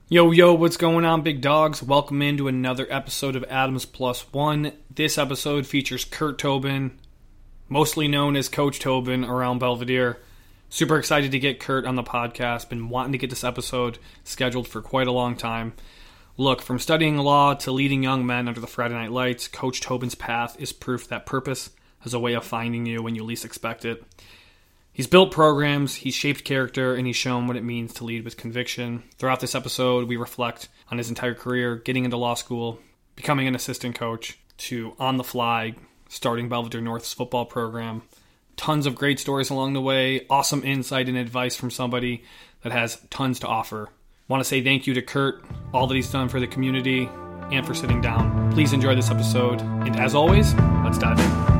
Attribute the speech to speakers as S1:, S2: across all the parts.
S1: Yo, yo, what's going on, big dogs? Welcome into another episode of Adams Plus One. This episode features Kurt Tobin, mostly known as Coach Tobin around Belvedere. Super excited to get Kurt on the podcast. Been wanting to get this episode scheduled for quite a long time. Look, from studying law to leading young men under the Friday Night Lights, Coach Tobin's path is proof that purpose has a way of finding you when you least expect it. He's built programs, he's shaped character, and he's shown what it means to lead with conviction. Throughout this episode, we reflect on his entire career, getting into law school, becoming an assistant coach, to on the fly, starting Belvedere North's football program. Tons of great stories along the way, awesome insight and advice from somebody that has tons to offer. Want to say thank you to Kurt, all that he's done for the community, and for sitting down. Please enjoy this episode, and as always, let's dive in.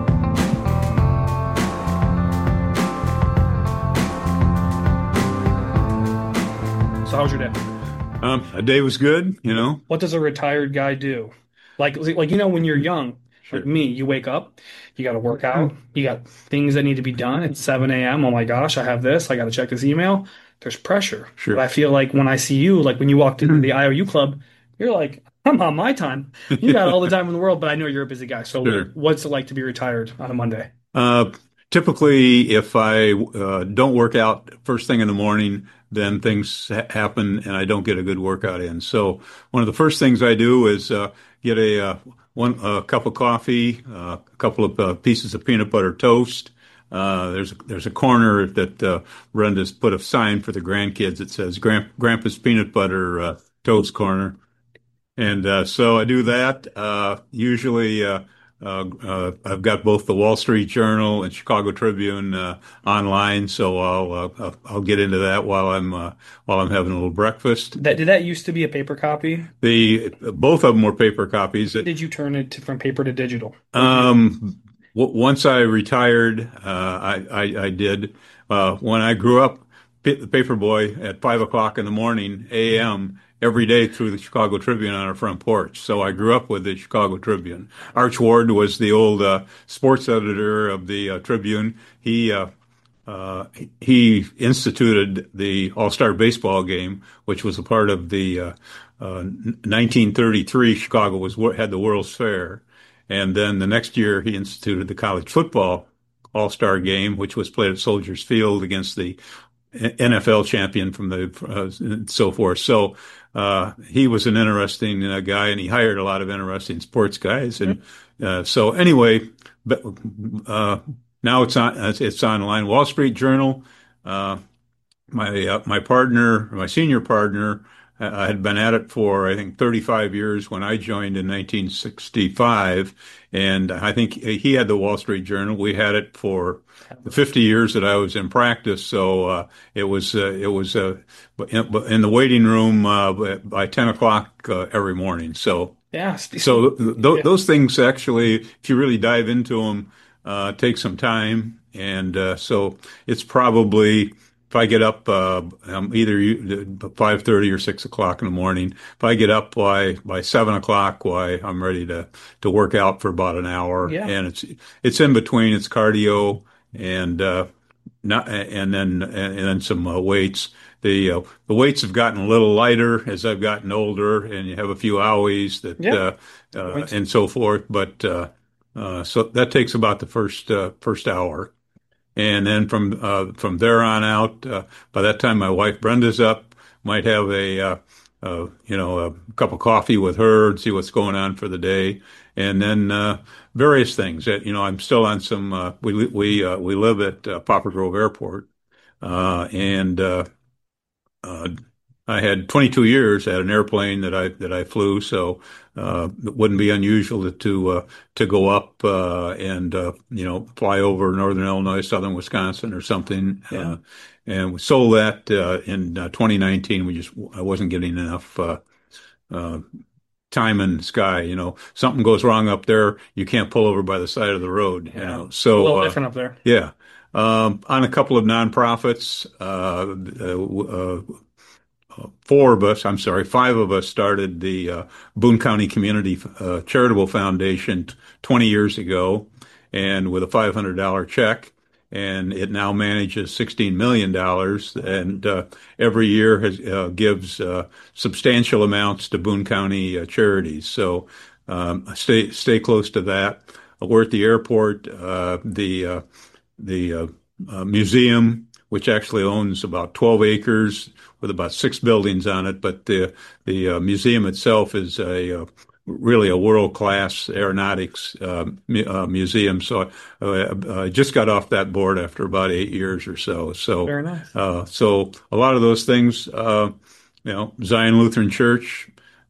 S1: So how was your day?
S2: A day was good, you know.
S1: What does a retired guy do? Like when you're young,
S2: Sure.
S1: like me, you wake up, you got to work out, you got things that need to be done at 7 a.m. Oh my gosh, I have this, I got to check this email. There's pressure.
S2: Sure.
S1: But I feel like when I see you, like when you walked into the IOU club, you're like, I'm on my time. You got all the time in the world, but I know you're a busy guy. So
S2: Sure.
S1: what's it like to be retired on a Monday?
S2: Uh, Typically, if I don't work out first thing in the morning, then things happen and I don't get a good workout in. So one of the first things I do is get a cup of coffee, a couple of pieces of peanut butter toast. There's a corner that Brenda's put a sign for the grandkids that says Grandpa's Peanut Butter Toast Corner. And so I do that. Usually, I've got both the Wall Street Journal and Chicago Tribune online, so I'll get into that while I'm having a little breakfast.
S1: Did that used to be a paper copy?
S2: The Both of them were paper copies.
S1: Did you turn it from paper to digital?
S2: Once I retired, I did. When I grew up, the paper boy at 5 o'clock in the morning a.m. every day through the Chicago Tribune on our front porch. So I grew up with the Chicago Tribune. Arch Ward was the old sports editor of the Tribune. He instituted the All-Star Baseball game, which was a part of the 1933 Chicago had the World's Fair. And then the next year, he instituted the college football All-Star game, which was played at Soldiers Field against the NFL champion from and so forth. So he was an interesting guy, and he hired a lot of interesting sports guys. And so anyway, but now it's online. Wall Street Journal. My senior partner, had been at it for, I think, 35 years when I joined in 1965. And I think he had the Wall Street Journal. We had it for the 50 years that I was in practice. So it was in the waiting room by 10 o'clock every morning. So
S1: Yeah.
S2: those things actually, if you really dive into them, take some time. And so it's probably, if I get up either 5:30 or 6 o'clock in the morning, if I get up by 7 o'clock, I'm ready to work out for about an hour.
S1: Yeah.
S2: And it's in between. It's cardio and not and then some weights. The weights have gotten a little lighter as I've gotten older, and you have a few owies and so forth. But so that takes about the first hour. And then from there on out, by that time my wife Brenda's up, might have a cup of coffee with her and see what's going on for the day, and then various things that I'm still on some. We live at Poplar Grove Airport, and I had 22 years at an airplane that I flew, so it wouldn't be unusual to go up and fly over northern Illinois, southern Wisconsin, or something.
S1: Yeah.
S2: And we sold that in 2019. I wasn't getting enough time in the sky. Something goes wrong up there, you can't pull over by the side of the road.
S1: Yeah.
S2: So
S1: A little different up there.
S2: yeah. On a couple of nonprofits, five of us started the,, uh, 5 of us started the, uh, 'Boone County Community, Charitable Foundation 20 years ago, and with a $500 check. and it now manages $16 million, and every year gives substantial amounts to Boone County charities. So stay close to that. We're at the airport. The museum, which actually owns about 12 acres with about 6 buildings on it, but the museum itself is really a world-class aeronautics museum. So I just got off that board after about 8 years or so. So
S1: Very nice.
S2: so a lot of those things, Zion Lutheran Church.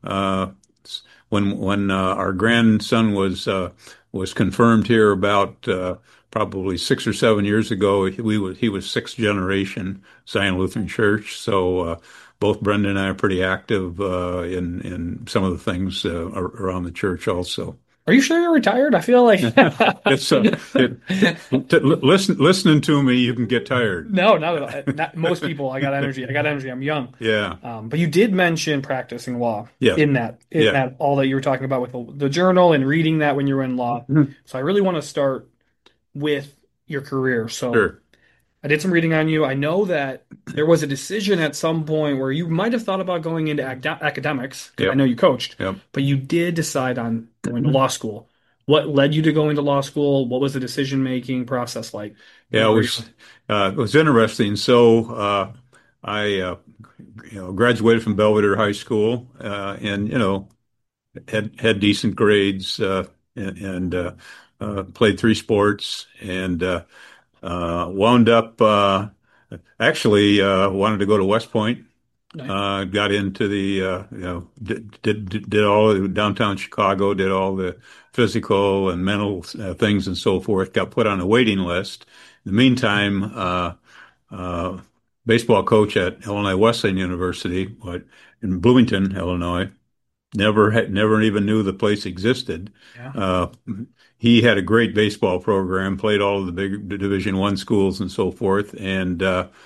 S2: When our grandson was confirmed here about probably 6 or 7 years ago, he was sixth generation Zion Lutheran Church. So both Brenda and I are pretty active in some of the things around the church also.
S1: Are you sure you're retired? I feel like
S2: It's listening to me, you can get tired.
S1: no, not at all. Not, most people, I got energy. I got energy. I'm young.
S2: Yeah.
S1: But you did mention practicing law
S2: Yeah.
S1: in that
S2: Yeah.
S1: all that you were talking about with the journal and reading that when you were in law.
S2: Mhm.
S1: So I really want to start with your career. So
S2: Sure.
S1: I did some reading on you. I know that there was a decision at some point where you might have thought about going into academics, because I
S2: Yep.
S1: know you coached,
S2: Yep.
S1: but you did decide on going to law school. What led you to go into law school? What was the decision-making process like?
S2: Yeah, it was interesting. So I graduated from Belvedere High School, and had decent grades, and played three sports, and wound up actually wanted to go to West Point.
S1: Nice.
S2: Got into the did all of downtown Chicago, did all the physical and mental things and so forth. Got put on a waiting list. In the meantime, uh, baseball coach at Illinois Wesleyan University, in Bloomington, Illinois. Never even knew the place existed.
S1: Yeah.
S2: Uh, he had a great baseball program, played all of the big Division I schools and so forth, and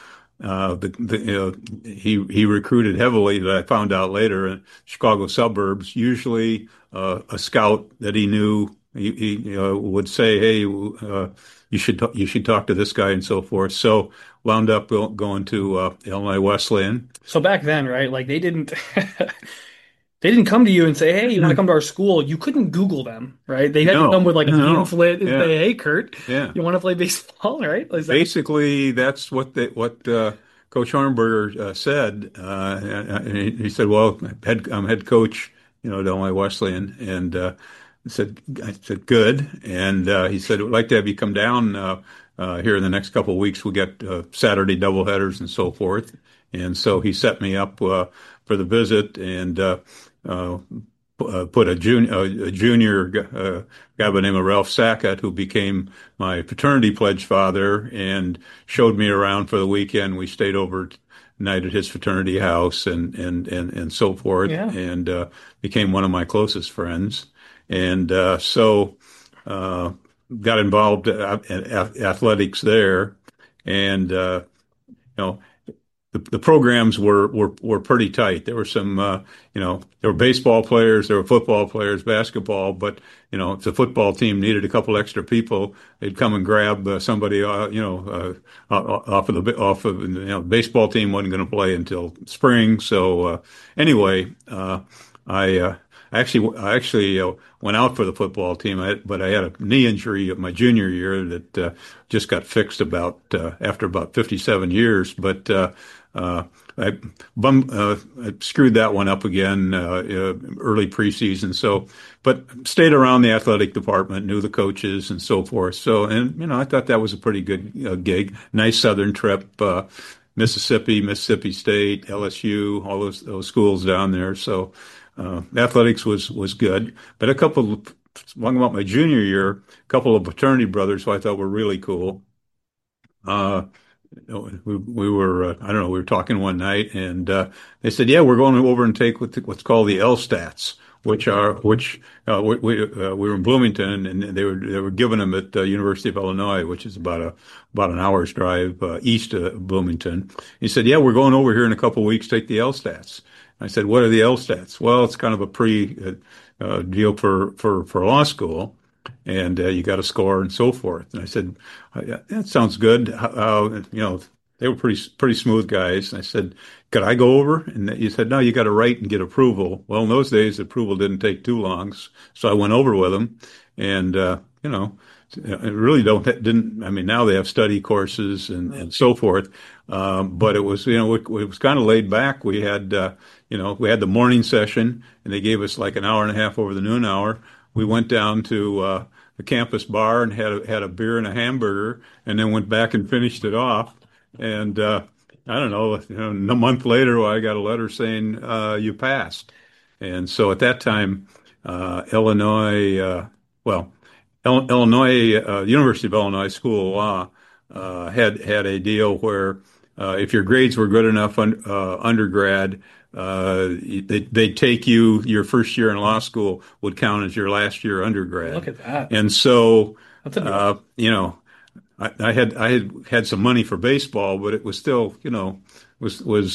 S2: he recruited heavily. That I found out later in Chicago suburbs. Usually, a scout that he knew, he would say, "Hey, you should talk to this guy," and so forth. So wound up going to Illinois Wesleyan.
S1: So back then, right? Like they didn't they didn't come to you and say, "Hey, you want to come to our school?" You couldn't Google them, right? They had to come
S2: No,
S1: with like a
S2: no,
S1: pamphlet and
S2: yeah,
S1: say, "Hey, Kurt,
S2: yeah.
S1: you want to play baseball?" Right? Is that
S2: Basically, that's what Coach Hornberger said. And he said, "Well, I'm head coach, at Illinois Wesleyan," and I said, "Good." And he said, "We'd like to have you come down here in the next couple of weeks. We got Saturday doubleheaders and so forth." And so he set me up for the visit, and uh, put a junior guy by the name of Ralph Sackett, who became my fraternity pledge father, and showed me around for the weekend. We stayed overnight at his fraternity house, and so forth,
S1: yeah.
S2: and became one of my closest friends. And so got involved in athletics there, and you know the programs were pretty tight. There were some, there were baseball players, there were football players, basketball, but, if the football team needed a couple extra people, they'd come and grab somebody, off of, baseball team wasn't going to play until spring. So, anyway, I actually went out for the football team, but I had a knee injury my junior year that just got fixed after about 57 years. But I screwed that one up again early preseason. So, but stayed around the athletic department, knew the coaches and so forth. So, and I thought that was a pretty good gig. Nice southern trip. Mississippi State, LSU, all those schools down there. So, athletics was good. But long about my junior year, a couple of fraternity brothers who I thought were really cool. We were, I don't know, we were talking one night, and they said, "Yeah, we're going over and take what's called the LSATs, we were in Bloomington, and they were giving them at the University of Illinois, which is about an hour's drive east of Bloomington." He said, "Yeah, we're going over here in a couple of weeks, take the LSATs." I said, "What are the LSATs?" "Well, it's kind of a pre deal for law school." and you got to score and so forth. And I said, yeah, that sounds good. They were pretty smooth guys. And I said, could I go over? And he said, no, you got to write and get approval. Well, in those days, approval didn't take too long, so I went over with them, and I really didn't. I mean, now they have study courses and so forth, but it was kind of laid back. We had the morning session, and they gave us like an hour and a half over the noon hour. We went down to the campus bar and had a beer and a hamburger, and then went back and finished it off. And I don't know, a month later, I got a letter saying you passed. And so at that time, Illinois, well, Illinois, University of Illinois School of Law had a deal where if your grades were good enough undergrad, they'd take you. Your first year in law school would count as your last year
S1: Look
S2: undergrad.
S1: at that.
S2: And so,
S1: That's a deal.
S2: I had some money for baseball, but it was still, was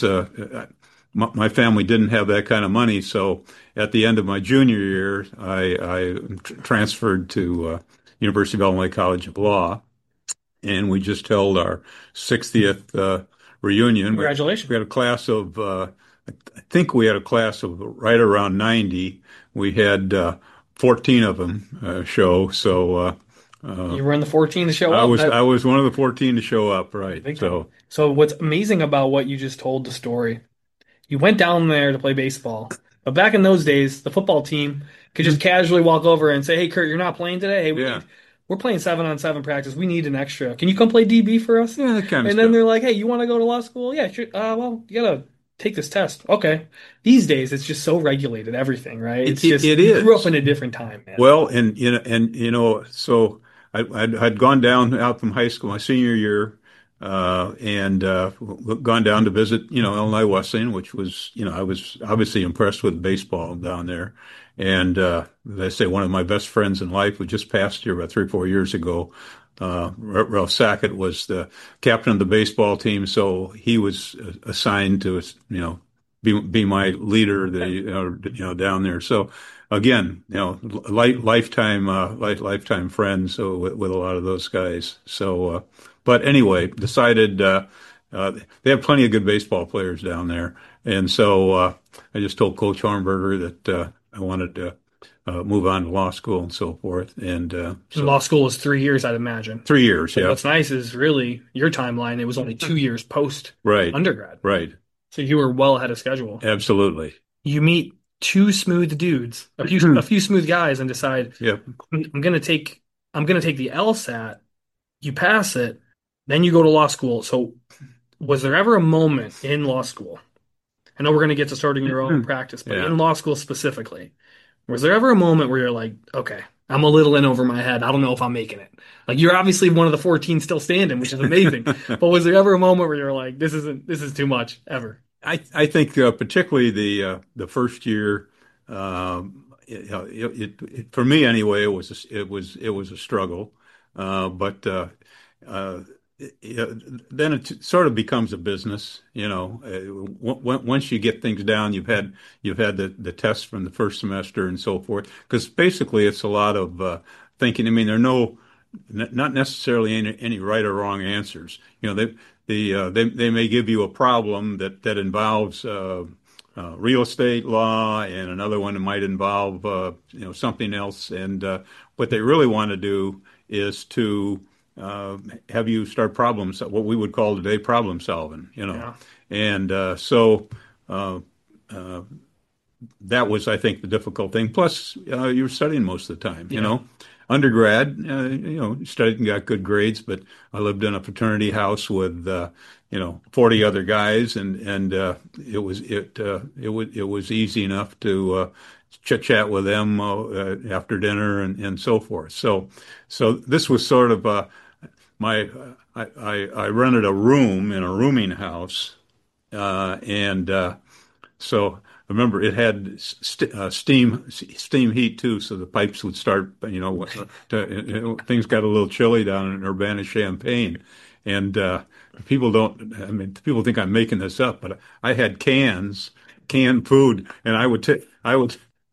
S2: my family didn't have that kind of money. So at the end of my junior year, I transferred to University of Illinois College of Law, and we just held our 60th reunion. We
S1: Congratulations.
S2: had a class of, I think we had a class of right around 90. We had 14 of them show. So
S1: You were in the 14 to show
S2: I
S1: up.
S2: was I was one of the 14 to show up, right?
S1: Big time.
S2: So
S1: So what's amazing about what you just told the story, you went down there to play baseball, but back in those days, the football team could just casually walk over and say, "Hey, Kurt, you're not playing today. Hey,
S2: yeah,
S1: we're playing 7-on-7 practice. We need an extra. Can you come play DB for us?"
S2: yeah, that kind of
S1: And then
S2: stuff.
S1: they're like, "Hey, you want to go to law school? Yeah, sure. Well, you gotta take this test." Okay. These days, it's just so regulated, everything, right? It's just
S2: It
S1: you grew up
S2: is.
S1: in a different time, man.
S2: Well, so I'd gone down out from high school my senior year, and gone down to visit, Illinois Wesleyan, which was, I was obviously impressed with baseball down there. And as I say, one of my best friends in life who just passed here about 3 or 4 years ago, Ralph Sackett was the captain of the baseball team, so he was assigned to, be my leader, down there. So again, lifetime friends with a lot of those guys. So, but anyway, decided they have plenty of good baseball players down there, and so I just told Coach Hornberger that I wanted to move on to law school and so forth, and
S1: And
S2: so
S1: law school is 3 years, I'd imagine.
S2: 3 years,
S1: But
S2: yeah,
S1: what's nice is really your timeline, it was only 2 years post
S2: right,
S1: undergrad.
S2: right,
S1: So you were well ahead of schedule.
S2: absolutely,
S1: You meet two smooth dudes, a few smooth guys, and decide
S2: yep.
S1: I'm gonna take the LSAT. You pass it, then you go to law school. So was there ever a moment in law school? I know we're gonna get to starting your own practice, but
S2: Yeah.
S1: in law school specifically, was there ever a moment where you're like, okay, I'm a little in over my head. I don't know if I'm making it. Like you're obviously one of the 14 still standing, which is amazing. But was there ever a moment where you're like, this is too much ever?
S2: I think particularly the first year, for me anyway, it was a struggle, but uh, then it sort of becomes a business. Once you get things down, you've had the tests from the first semester and so forth. Because basically, it's a lot of thinking. I mean, there are not necessarily any right or wrong answers. They may give you a problem that involves real estate law, and another one that might involve something else. And what they really want to do is to have you start what we would call today problem solving.
S1: Yeah.
S2: And so uh, uh, that was, I think, the difficult thing. Plus, you were studying most of the time.
S1: Yeah.
S2: Undergrad, studied and got good grades, but I lived in a fraternity house with 40 other guys, and it was easy enough to chit chat with them after dinner and so forth. So this was sort of my I rented a room in a rooming house, and so I remember it had steam heat too, so the pipes would start. Things got a little chilly down in Urbana-Champaign, and people don't. I mean, people think I'm making this up, but I had canned food, and I would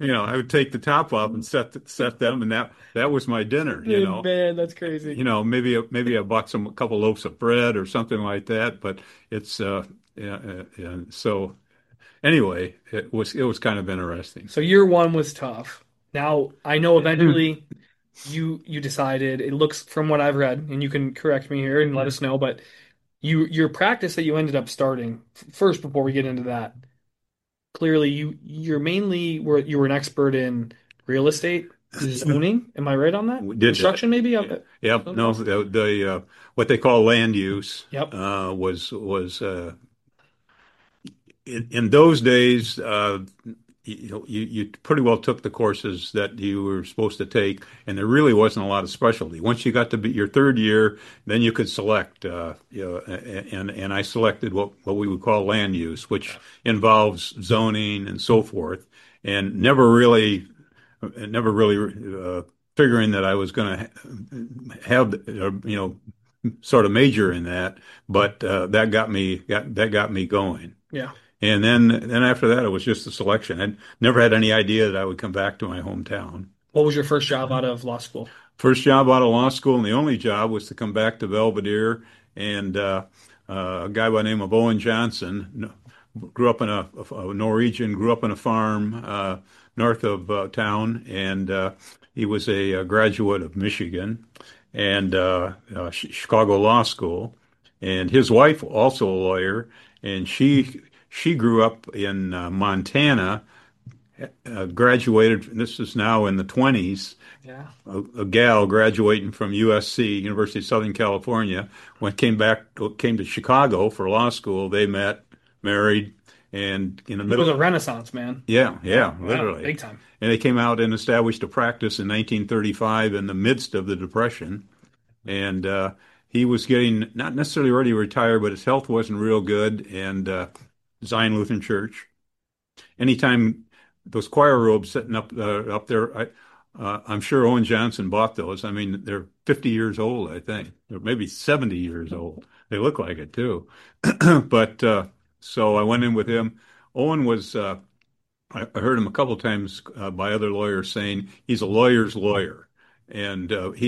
S2: I would take the top off and set them, and that was my dinner.
S1: Man, that's crazy.
S2: Maybe I bought a couple loaves of bread or something like that. But it's yeah, so anyway, it was kind of interesting.
S1: So year one was tough. Now I know eventually you decided it looks from what I've read, and you can correct me here and let us know, but your practice that you ended up starting first before we get into that, clearly you're mainly you were an expert in real estate zoning. Am I right on that?
S2: We did that.
S1: Construction maybe?
S2: Yep. No,
S1: Okay.
S2: what they call land use
S1: Yep.
S2: was in those days. You pretty well took the courses that you were supposed to take, and there really wasn't a lot of specialty. Once you got to be your third year, then you could select. And I selected what we would call land use, which involves zoning and so forth, and never really figuring that I was going to have sort of major in that, but that got me going.
S1: Yeah.
S2: And then after that, it was just a selection. I never had any idea that I would come back to my hometown.
S1: What was your first job out of law school?
S2: First job out of law school, and the only job was to come back to Belvedere. And a guy by the name of Owen Johnson grew up in a Norwegian, grew up on a farm north of town, and he was a graduate of Michigan and Chicago Law School. And his wife, also a lawyer, and she grew up in Montana, graduated. This is now in the 20s.
S1: Yeah.
S2: A gal graduating from USC, University of Southern California, came to Chicago for law school. They met, married, and in the
S1: It was
S2: middle,
S1: a renaissance, man.
S2: yeah,
S1: Yeah.
S2: yeah,
S1: Wow.
S2: literally.
S1: Big time.
S2: And they came out and established a practice in 1935 in the midst of the Depression. And he was getting not necessarily ready to retire, but his health wasn't real good. And Zion Lutheran Church. Anytime those choir robes sitting up there, I'm sure Owen Johnson bought those. I mean, they're 50 years old, I think. They're maybe 70 years old. They look like it too. But so I went in with him. Owen was. I heard him a couple times by other lawyers saying he's a lawyer's lawyer, and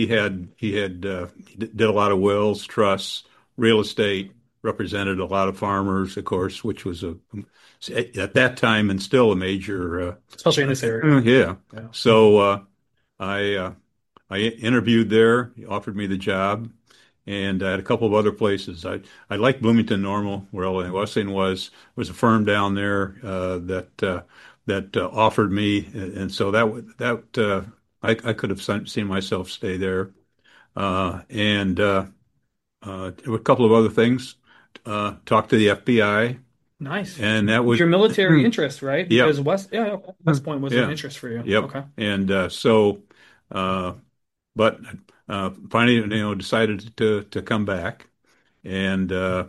S2: he did a lot of wills, trusts, real estate, represented a lot of farmers, of course, which was at that time and still a major.
S1: Especially in this area.
S2: Yeah.
S1: Yeah.
S2: So I I interviewed there. He offered me the job, and I had a couple of other places. I liked Bloomington Normal, where L.A. Wesleyan was. There was a firm down there that offered me, and so I could have seen myself stay there. And there were a couple of other things. Talked to the FBI,
S1: Nice.
S2: and that was
S1: Your military interest, right?
S2: yep,
S1: Because West Point was an
S2: yeah,
S1: interest for you.
S2: yep.
S1: Okay.
S2: And uh, but finally, decided to come back, and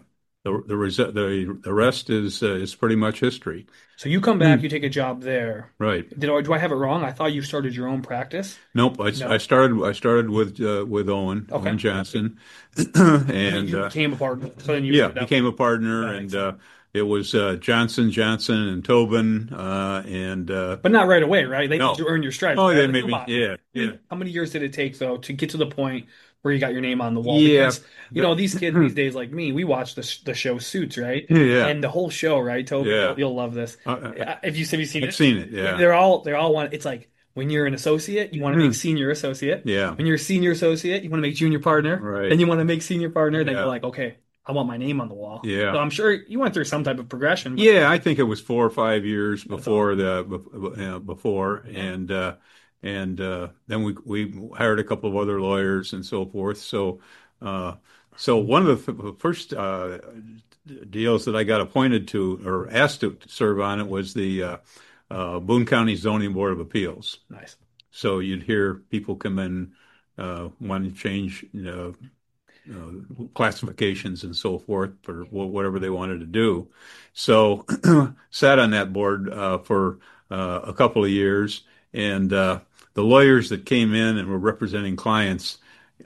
S2: the rest is pretty much history.
S1: So you come back,
S2: Hmm.
S1: you take a job there.
S2: Right.
S1: Do I have it wrong? I thought you started your own practice.
S2: Nope. I
S1: No.
S2: started with
S1: Okay.
S2: Owen Johnson,
S1: You,
S2: and
S1: you became a partner. So then you
S2: yeah,
S1: moved up.
S2: became a partner,
S1: That makes
S2: and
S1: sense.
S2: it was Johnson and Tobin, and
S1: But not right away, right? They need
S2: no.
S1: to earn your stripes,
S2: Oh,
S1: right?
S2: they
S1: Like, come
S2: maybe,
S1: on.
S2: yeah, yeah,
S1: How many years did it take though to get to the point where you got your name on the wall?
S2: yeah,
S1: Because these kids these days like me, we watch the show Suits, right?
S2: yeah,
S1: And the whole show, right? Toby,
S2: yeah.
S1: you'll love this. Have you seen
S2: I've
S1: it?
S2: seen it. Yeah,
S1: They're all want. It's like when you're an associate, you want to make senior associate.
S2: yeah,
S1: When you're a senior associate, you want to make junior partner.
S2: right.
S1: Then you want to make senior partner. Then you're
S2: Yeah,
S1: like, okay, I want my name on the wall. So
S2: yeah.
S1: I'm sure you went through some type of progression, but
S2: Yeah, I think it was 4 or 5 years
S1: that's all.
S2: before,
S1: Yeah.
S2: and then we hired a couple of other lawyers and so forth. Uh, so one of the first deals that I got appointed to or asked to serve on it was the Boone County Zoning Board of Appeals.
S1: Nice.
S2: So you'd hear people come in wanting to change, classifications and so forth for whatever they wanted to do. So sat on that board for a couple of years, and the lawyers that came in and were representing clients,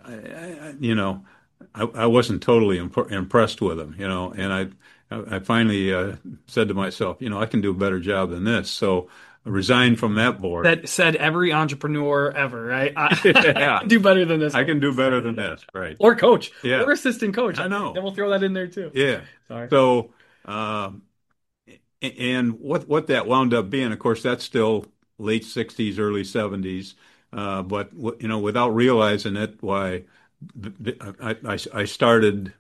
S2: I wasn't totally impressed with them, and I finally said to myself, I can do a better job than this. So resigned from that board.
S1: That said every entrepreneur ever, right? I
S2: Yeah,
S1: can do better than this
S2: I
S1: one.
S2: can do better than this, right?
S1: Or coach,
S2: Yeah,
S1: or assistant coach.
S2: I
S1: Then
S2: know.
S1: we'll throw that in there too.
S2: Yeah.
S1: Sorry.
S2: So, um, and what that wound up being, of course, that's still late 60s, early 70s. But without realizing it, why I started,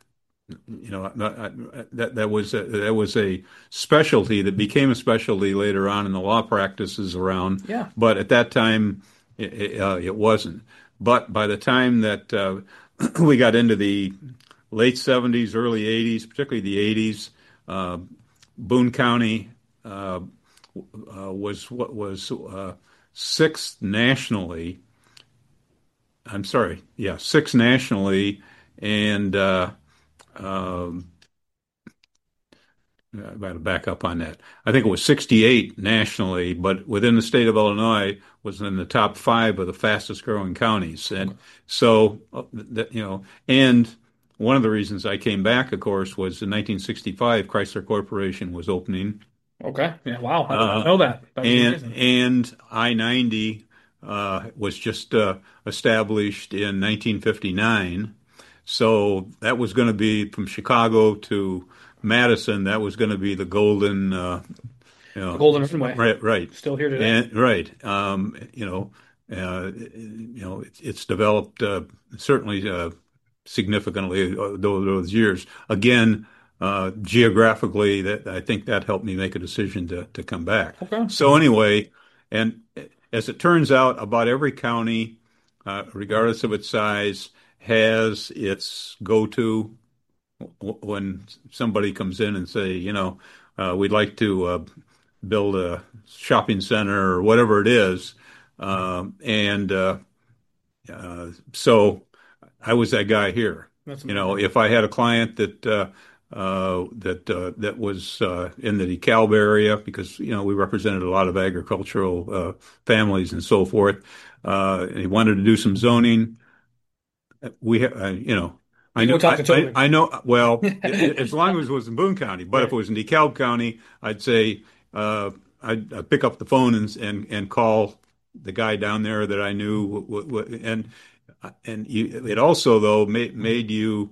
S2: that was a specialty that became a specialty later on in the law practices around.
S1: Yeah.
S2: But at that time, it wasn't. But by the time that we got into the late 70s, early 80s, particularly the 80s, Boone County was what was sixth nationally. I'm sorry, yeah, sixth nationally, and um, I got to back up on that. I think it was 68 nationally, but within the state of Illinois was in the top five of the fastest growing counties. And so, and one of the reasons I came back, of course, was in 1965, Chrysler Corporation was opening.
S1: Okay. Yeah. Wow. I did not
S2: Uh,
S1: know that. That was
S2: and
S1: amazing.
S2: and I-90 was just established in 1959. So that was going to be from Chicago to Madison. That was going to be the golden, you
S1: The
S2: know,
S1: Golden Runway,
S2: right, right,
S1: still here today.
S2: and right. It's developed certainly significantly those years. Again, geographically, that I think that helped me make a decision to come back.
S1: Okay.
S2: So anyway, and as it turns out, about every county, regardless of its size, has its go-to when somebody comes in and say, we'd like to build a shopping center or whatever it is. And so I was that guy here.
S1: That's amazing.
S2: If I had a client that was in the DeKalb area, because we represented a lot of agricultural families and so forth, and he wanted to do some zoning. We, I
S1: You go
S2: know,
S1: talk to Tobin.
S2: I know. Well, as long as it was in Boone County, but if
S1: Right.
S2: it was in DeKalb County, I'd say I'd pick up the phone and call the guy down there that I knew, it also though made you,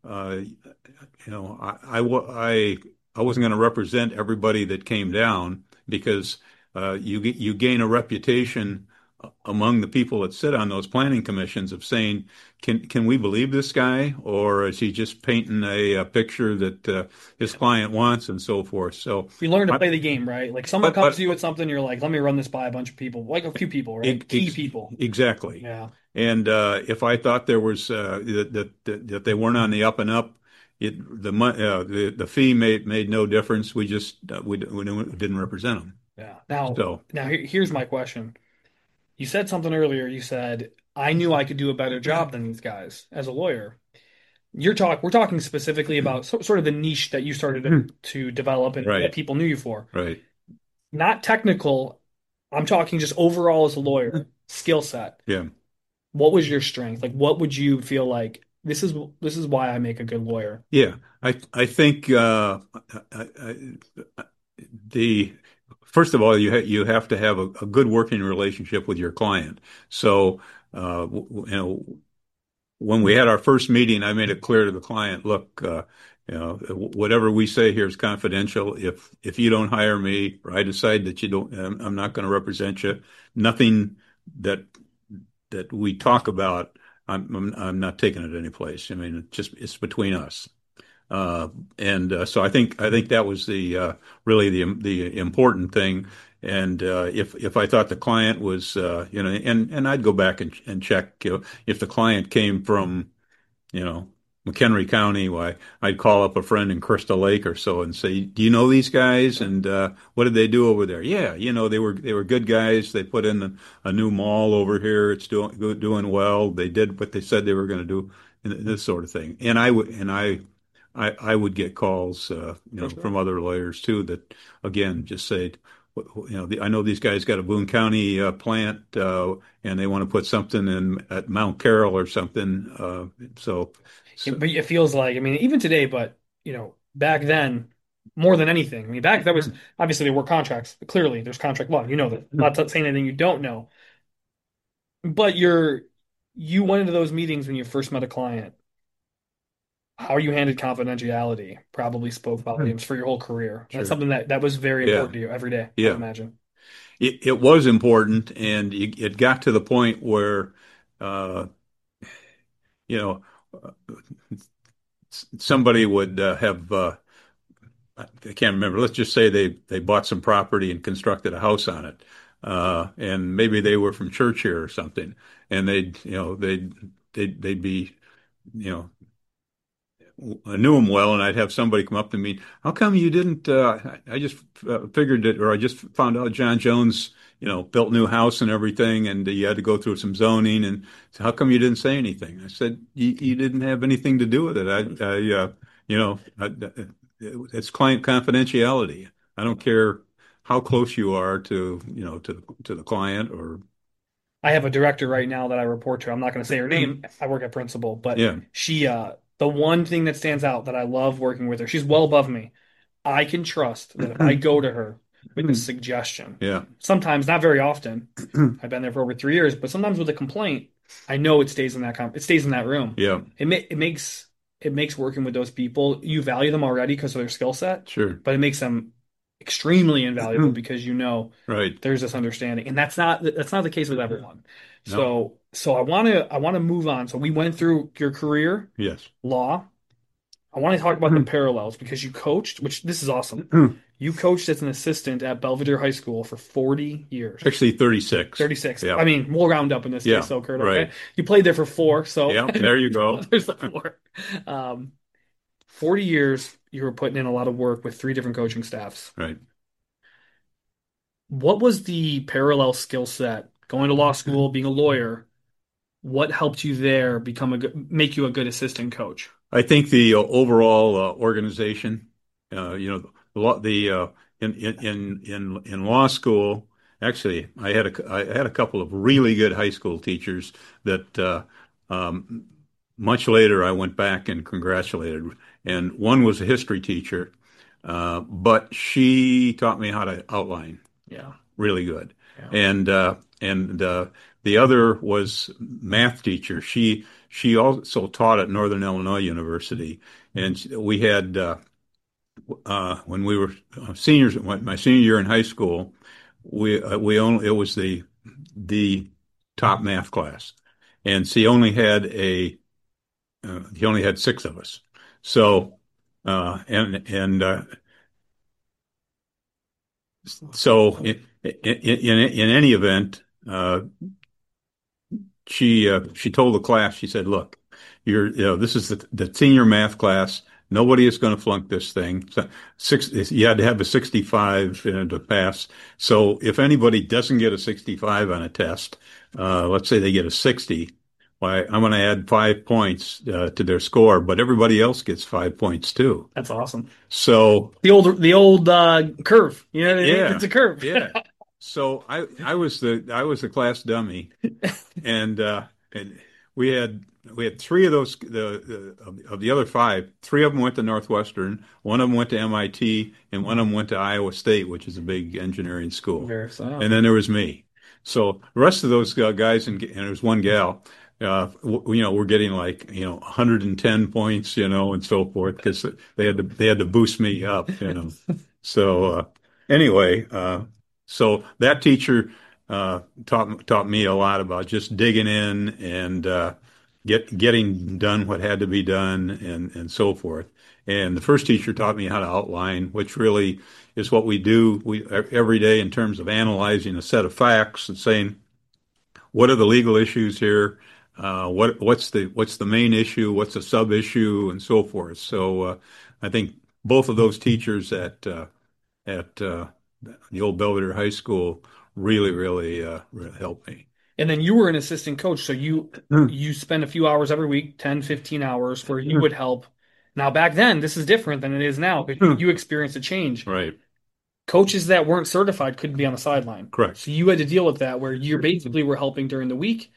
S2: I wasn't going to represent everybody that came down because you gain a reputation among the people that sit on those planning commissions of saying, can we believe this guy, or is he just painting a picture that his client wants and so forth? So,
S1: You learn to
S2: I,
S1: play the game, right? Like someone comes to you with something, you're like, let me run this by a bunch of people, like a few people, right? Key
S2: ex
S1: people.
S2: exactly.
S1: Yeah.
S2: And if I thought there was that they weren't on the up and up, the fee made no difference. We just we didn't represent them.
S1: Yeah. Now,
S2: So
S1: here's my question. You said something earlier. You said, I knew I could do a better job than these guys as a lawyer. We're talking specifically about sort of the niche that you started to develop and what
S2: right,
S1: people knew you for.
S2: right,
S1: Not technical. I'm talking just overall as a lawyer, skill set.
S2: yeah.
S1: What was your strength? Like, what would you feel like this is why I make a good lawyer?
S2: Yeah, I think the first of all, you have to have a good working relationship with your client. So when we had our first meeting, I made it clear to the client, look, whatever we say here is confidential. If you don't hire me, or I decide that you don't, I'm not going to represent you. Nothing that we talk about, I'm not taking it anyplace. I mean, it's between us. And so I think that was the really the important thing. And if I thought the client was and I'd go back and check if the client came from you know, McHenry County, why I'd call up a friend in Crystal Lake or so and say, "Do you know these guys? And what did they do over there?" Yeah, they were good guys. They put in a new mall over here. It's doing well. They did what they said they were going to do, and this sort of thing. And I would get calls,
S1: For sure.
S2: from other lawyers too that again just say, I know these guys got a Boone County plant, and they want to put something in at Mount Carroll or something. So,
S1: But it feels like, I mean, even today, but back then. more than anything. I mean, back that was obviously there were contracts. Clearly, there's contract law. You know that. Not saying anything you don't know, but you went into those meetings when you first met a client. How you handled confidentiality probably spoke volumes for your whole career. That's
S2: Sure.
S1: something that was very
S2: Yeah.
S1: important to you every day, I would
S2: Yeah.
S1: imagine.
S2: It was important, and it got to the point where, uh, you know, somebody would have, I can't remember. Let's just say they bought some property and constructed a house on it, and maybe they were from Churchill or something, and they'd be, you know, I knew him well, and I'd have somebody come up to me. How come you didn't? I just figured it, or I just found out John Jones, built a new house and everything, and you had to go through some zoning. And so how come you didn't say anything? I said, you didn't have anything to do with it. You know, I, it's client confidentiality. I don't care how close you are to, to the client or,
S1: I have a director right now that I report to. I'm not going to say her name. I work at principal, but
S2: yeah.
S1: the one thing that stands out that I love working with her, she's well above me. I can trust that if I go to her with a suggestion,
S2: Yeah.
S1: sometimes not very often, I've been there for over 3 years, but sometimes with a complaint, I know it stays in it stays in that room.
S2: Yeah.
S1: It makes working with those people, you value them already because of their skill set,
S2: Sure.
S1: but it makes them extremely invaluable because
S2: Right.
S1: there's this understanding, and that's not the case with everyone.
S2: No.
S1: So I want to move on. So we went through your career,
S2: Yes.
S1: law. I want to talk about the parallels because you coached, which this is awesome. You coached as an assistant at Belvedere High School for 40 years.
S2: Actually, 36.
S1: 36.
S2: Yeah.
S1: I mean, we'll round up in this case,
S2: Yeah.
S1: so Kurt, okay?
S2: Right.
S1: You played there for four, so
S2: Yeah. There you go.
S1: there's the four. Um, 40 years, you were putting in a lot of work with three different coaching staffs.
S2: Right.
S1: What was the parallel skill set going to law school, being a lawyer? What helped you there make you a good assistant coach?
S2: I think the overall organization, you know, the law, the in law school. Actually, I had a couple of really good high school teachers that um, much later I went back and congratulated. And one was a history teacher, but she taught me how to outline
S1: Yeah,
S2: really good.
S1: yeah.
S2: And the other was math teacher. She also taught at Northern Illinois University, and we had when we were seniors, my senior year in high school, we only it was the top math class, and she only had he only had six of us. So and so in any event, she told the class, she said, "Look, this is the senior math class. Nobody is going to flunk this thing. So you had to have a 65 to pass. So if anybody doesn't get a 65 on a test, let's say they get a 60, why I'm going to add 5 points to their score, but everybody else gets 5 points too.
S1: That's awesome.
S2: So
S1: The old curve. You know what I mean?
S2: yeah,
S1: It's a curve.
S2: yeah. So I was the class dummy, and we had three of those of the other five. Three of them went to Northwestern, one of them went to MIT, and one of them went to Iowa State, which is a big engineering school.
S1: Very so.
S2: And then there was me. So the rest of those guys and there was one gal. We're getting like 110 points, and so forth because they had to boost me up. So anyway, so that teacher taught me a lot about just digging in and getting done what had to be done and so forth. And the first teacher taught me how to outline, which really is what we do every day in terms of analyzing a set of facts and saying, what are the legal issues here? What's the main issue? What's the sub issue, and so forth. So I think both of those teachers at the old Belvedere High School really helped me.
S1: And then you were an assistant coach, so you
S2: Mm.
S1: you spend a few hours every week, 10, 15 hours, where you would help. Now, back then, this is different than it is now because you experienced a change.
S2: Right.
S1: Coaches that weren't certified couldn't be on the sideline.
S2: Correct.
S1: So you had to deal with that where you basically were helping during the week,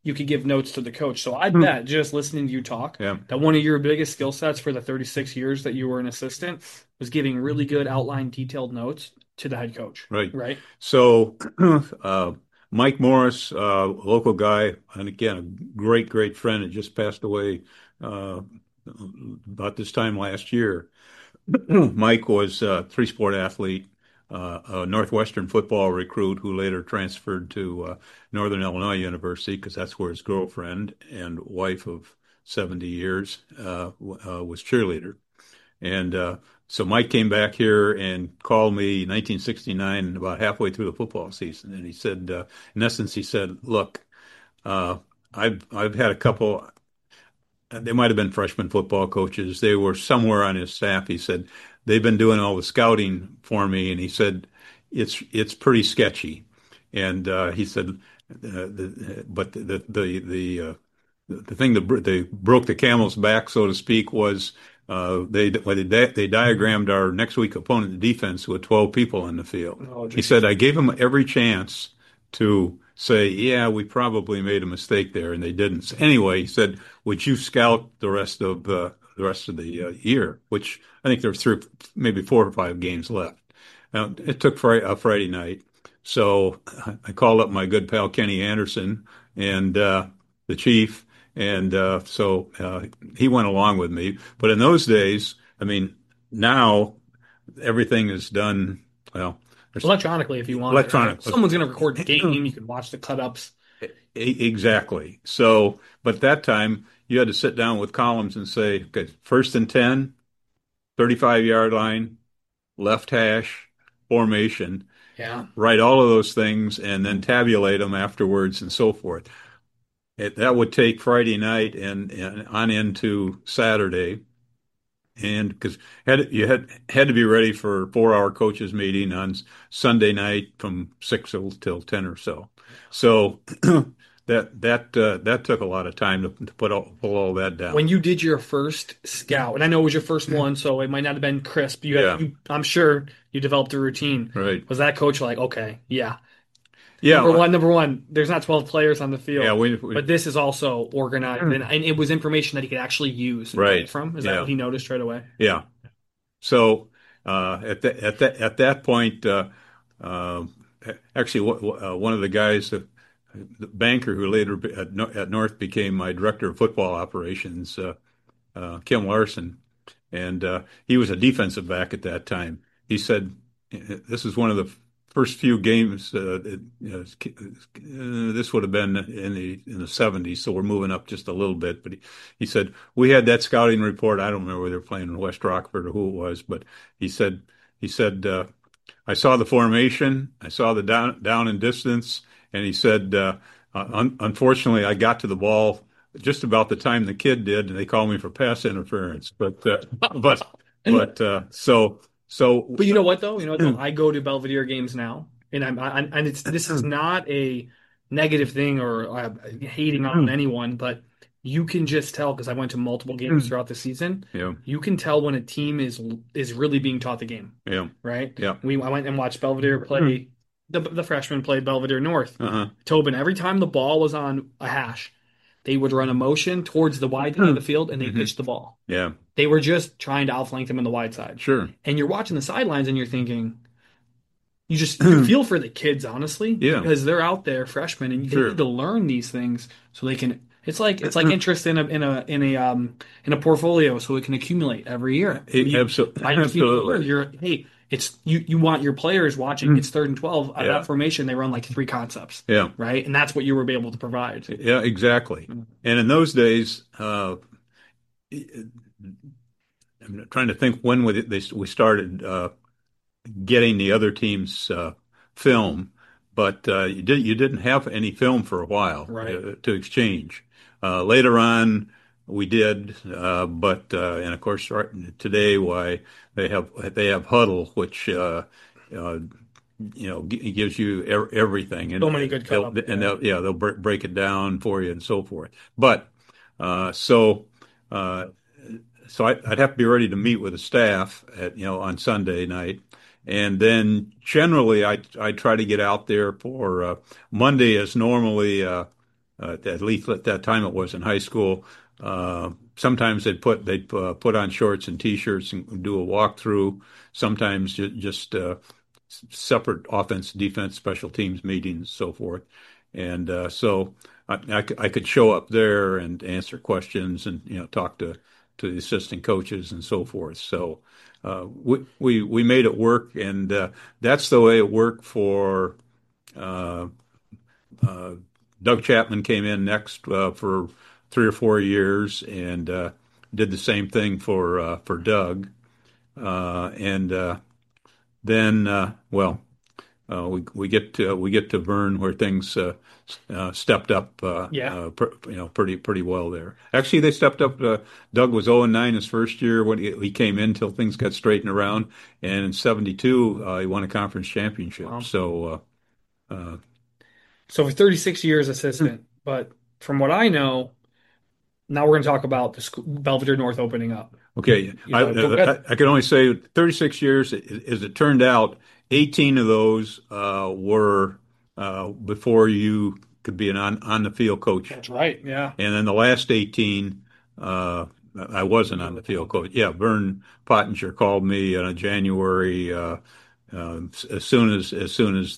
S1: you could give notes to the coach. So I bet just listening to you talk
S2: Yeah,
S1: that one of your biggest skill sets for the 36 years that you were an assistant was giving really good outline, detailed notes to the head coach,
S2: right.
S1: right?
S2: So, Mike Morris, local guy, and again, a great, great friend, had just passed away uh, about this time last year. Mike was a three-sport athlete, a Northwestern football recruit who later transferred to Northern Illinois University because that's where his girlfriend and wife of 70 years was cheerleader. And so Mike came back here and called me in 1969, about halfway through the football season, and he said, in essence, he said, "Look, uh, I've had a couple. They might have been freshman football coaches. They were somewhere on his staff." He said, "They've been doing all the scouting for me," and he said, "It's pretty sketchy." And he said, "But the thing that they broke the camel's back, so to speak, was they diagrammed our next week opponent defense with 12 people on the field."
S1: Oh,
S2: He
S1: geez.
S2: said, "I gave them every chance to say, yeah, we probably made a mistake there, and they didn't." So anyway, he said, "Would you scout the rest of the year?" Which I think there's maybe 4 or 5 games left. Now, it took Friday night, so I called up my good pal Kenny Anderson and the chief, and he went along with me. But in those days, I mean, now everything is done well. There's
S1: Electronically, if you want it, right?
S2: electronic.
S1: Someone's going to record the game. You can watch the cut ups.
S2: Exactly. So, but that time you had to sit down with columns and say, okay, 1st and 10, 35-yard line, left hash, formation,
S1: Yeah.
S2: write all of those things and then tabulate them afterwards and so forth. That would take Friday night and on into Saturday. And because you had to be ready for a 4-hour coaches meeting on Sunday night from 6 till 10 or so. So that took a lot of time to pull all that
S1: When
S2: down.
S1: you did your first scout, and I know it was your first one, so it might not have been crisp.
S2: Yeah,
S1: I'm sure you developed a routine.
S2: right.
S1: Was that coach like, okay, yeah,
S2: Yeah,
S1: number one, there's not 12 players on the
S2: yeah.
S1: field,
S2: We
S1: but this is also organized, and it was information that he could actually use and pull
S2: right.
S1: from. Is that
S2: Yeah,
S1: what he noticed right away?
S2: yeah. So at that point, uh, actually, one of the guys, the banker who later at North became my director of football operations, Kim Larson, and he was a defensive back at that time. He said, "This is one of the first few games. This would have been in the 70s, so we're moving up just a little bit." But he said we had that scouting report. I don't remember whether they were playing in West Rockford or who it was, but he said I saw the formation, I saw the down and distance, and he said unfortunately I got to the ball just about the time the kid did, and they called me for pass interference. But
S1: But you know what though? You know what though? I go to Belvedere games now, and and this is not a negative thing or hating on anyone, but you can just tell because I went to multiple games throughout the season.
S2: yeah,
S1: You can tell when a team is really being taught the game,
S2: yeah,
S1: right?
S2: yeah,
S1: I went and watched Belvedere play. The freshmen played Belvedere North.
S2: uh-huh,
S1: Tobin, every time the ball was on a hash, they would run a motion towards the wide side of the field and they
S2: hmm,
S1: pitched the ball.
S2: yeah,
S1: They were just trying to outflank them in the wide side.
S2: sure,
S1: And you're watching the sidelines and you're thinking, you feel for the kids, honestly,
S2: yeah,
S1: because they're out there, freshmen, and they need
S2: sure,
S1: to learn these things so they can. It's like interest in a portfolio, so it can accumulate every year.
S2: absolutely,
S1: Hey, it's you want your players watching. It's 3rd and 12 out of
S2: yeah,
S1: that formation. They run like 3 concepts,
S2: yeah,
S1: right? And that's what you were able to provide.
S2: yeah, exactly. And in those days, I'm trying to think when we started getting the other team's film, but you didn't have any film for a while
S1: Right.
S2: to exchange. Later on, we did, but and of course today, why they have Huddle, which gives you everything, and
S1: So many good cut up.
S2: they'll break it down for you and so forth. But uh, so. Uh, so I'd have to be ready to meet with the staff on Sunday night, and then generally I try to get out there for Monday is normally. At least at that time it was in high school. Sometimes they'd put on shorts and t-shirts and do a walkthrough. Sometimes just separate offense, defense, special teams meetings, so forth. And so I could show up there and answer questions and talk to the assistant coaches and so forth. So we made it work, and that's the way it worked for uh, uh, Doug Chapman came in next for 3 or 4 years and did the same thing for Doug, and then well. We get to Vern where things stepped up
S1: Yeah.
S2: pretty well there. Actually, they stepped up. Doug was 0-9 his first year when he came in till things got straightened around, and in '72 he won a conference championship.
S1: Wow.
S2: So
S1: So for 36 years assistant, but from what I know, now we're going to talk about the school, Belvedere North opening up.
S2: okay,
S1: You know, go ahead.
S2: I can only say 36 years. As it turned out, 18 of those were before you could be an on the field coach.
S1: That's right. Yeah.
S2: And then the last 18, I wasn't on the field coach. Yeah, Vern Pottinger called me in January as soon as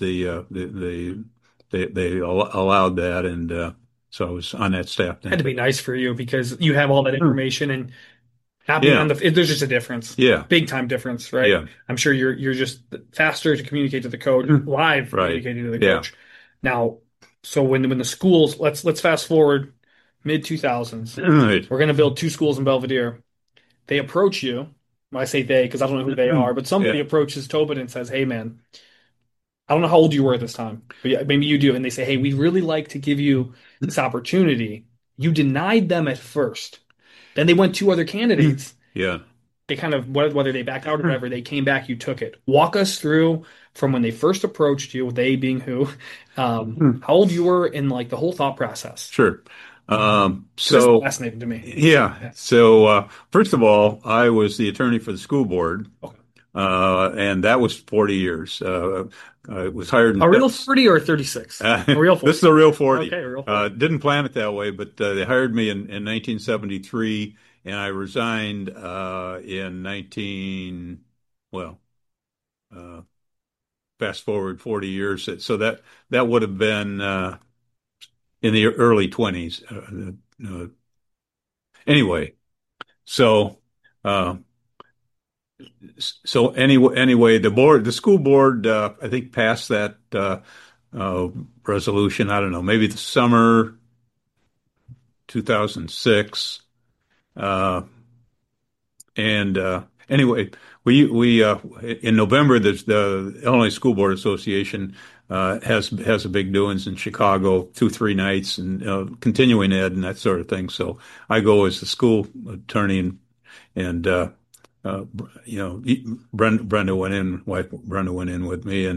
S2: they allowed that, and so I was on that staff
S1: Had to
S2: then.
S1: be nice for you because you have all that information and not being on
S2: Yeah,
S1: there's just a difference.
S2: yeah,
S1: Big time difference, right?
S2: yeah.
S1: I'm sure you're just faster to communicate to the coach, live
S2: Right.
S1: communicating to the
S2: Yeah.
S1: coach. Now, so when the schools, let's fast forward mid 2000s.
S2: Right.
S1: We're going to build two schools in Belvedere. They approach you. When I say they, because I don't know who they are, but somebody
S2: Yeah.
S1: approaches Tobin and says, "Hey, man, I don't know how old you were at this time, but yeah, maybe you do." And they say, "Hey, we'd really like to give you this opportunity." You denied them at first. Then they went two other candidates.
S2: Yeah.
S1: They kind of, whether they backed out or whatever, they came back, you took it. Walk us through from when they first approached you, they being who, how old you were, and like the whole thought process.
S2: Sure.
S1: This is
S2: So
S1: fascinating to me.
S2: yeah.
S1: Yeah.
S2: So first of all, I was the attorney for the school board,
S1: Okay.
S2: and that was 40 years. I was hired
S1: A
S2: in
S1: real 40 or 36? A real
S2: this
S1: 40.
S2: is a real 40.
S1: Okay, a real 40.
S2: Didn't plan it that way, but they hired me in 1973, and I resigned in 19, well, uh, fast forward 40 years. So that would have been in the early 20s. Anyway, so uh, anyway, the school board, I think passed that uh, resolution. I don't know, maybe the summer 2006. Uh, and anyway, we in November, the Illinois School Board Association has a big doings in Chicago, 2, 3 nights, and continuing ed and that sort of thing. So I go as the school attorney, and uh, Brenda went in, wife Brenda went in with me,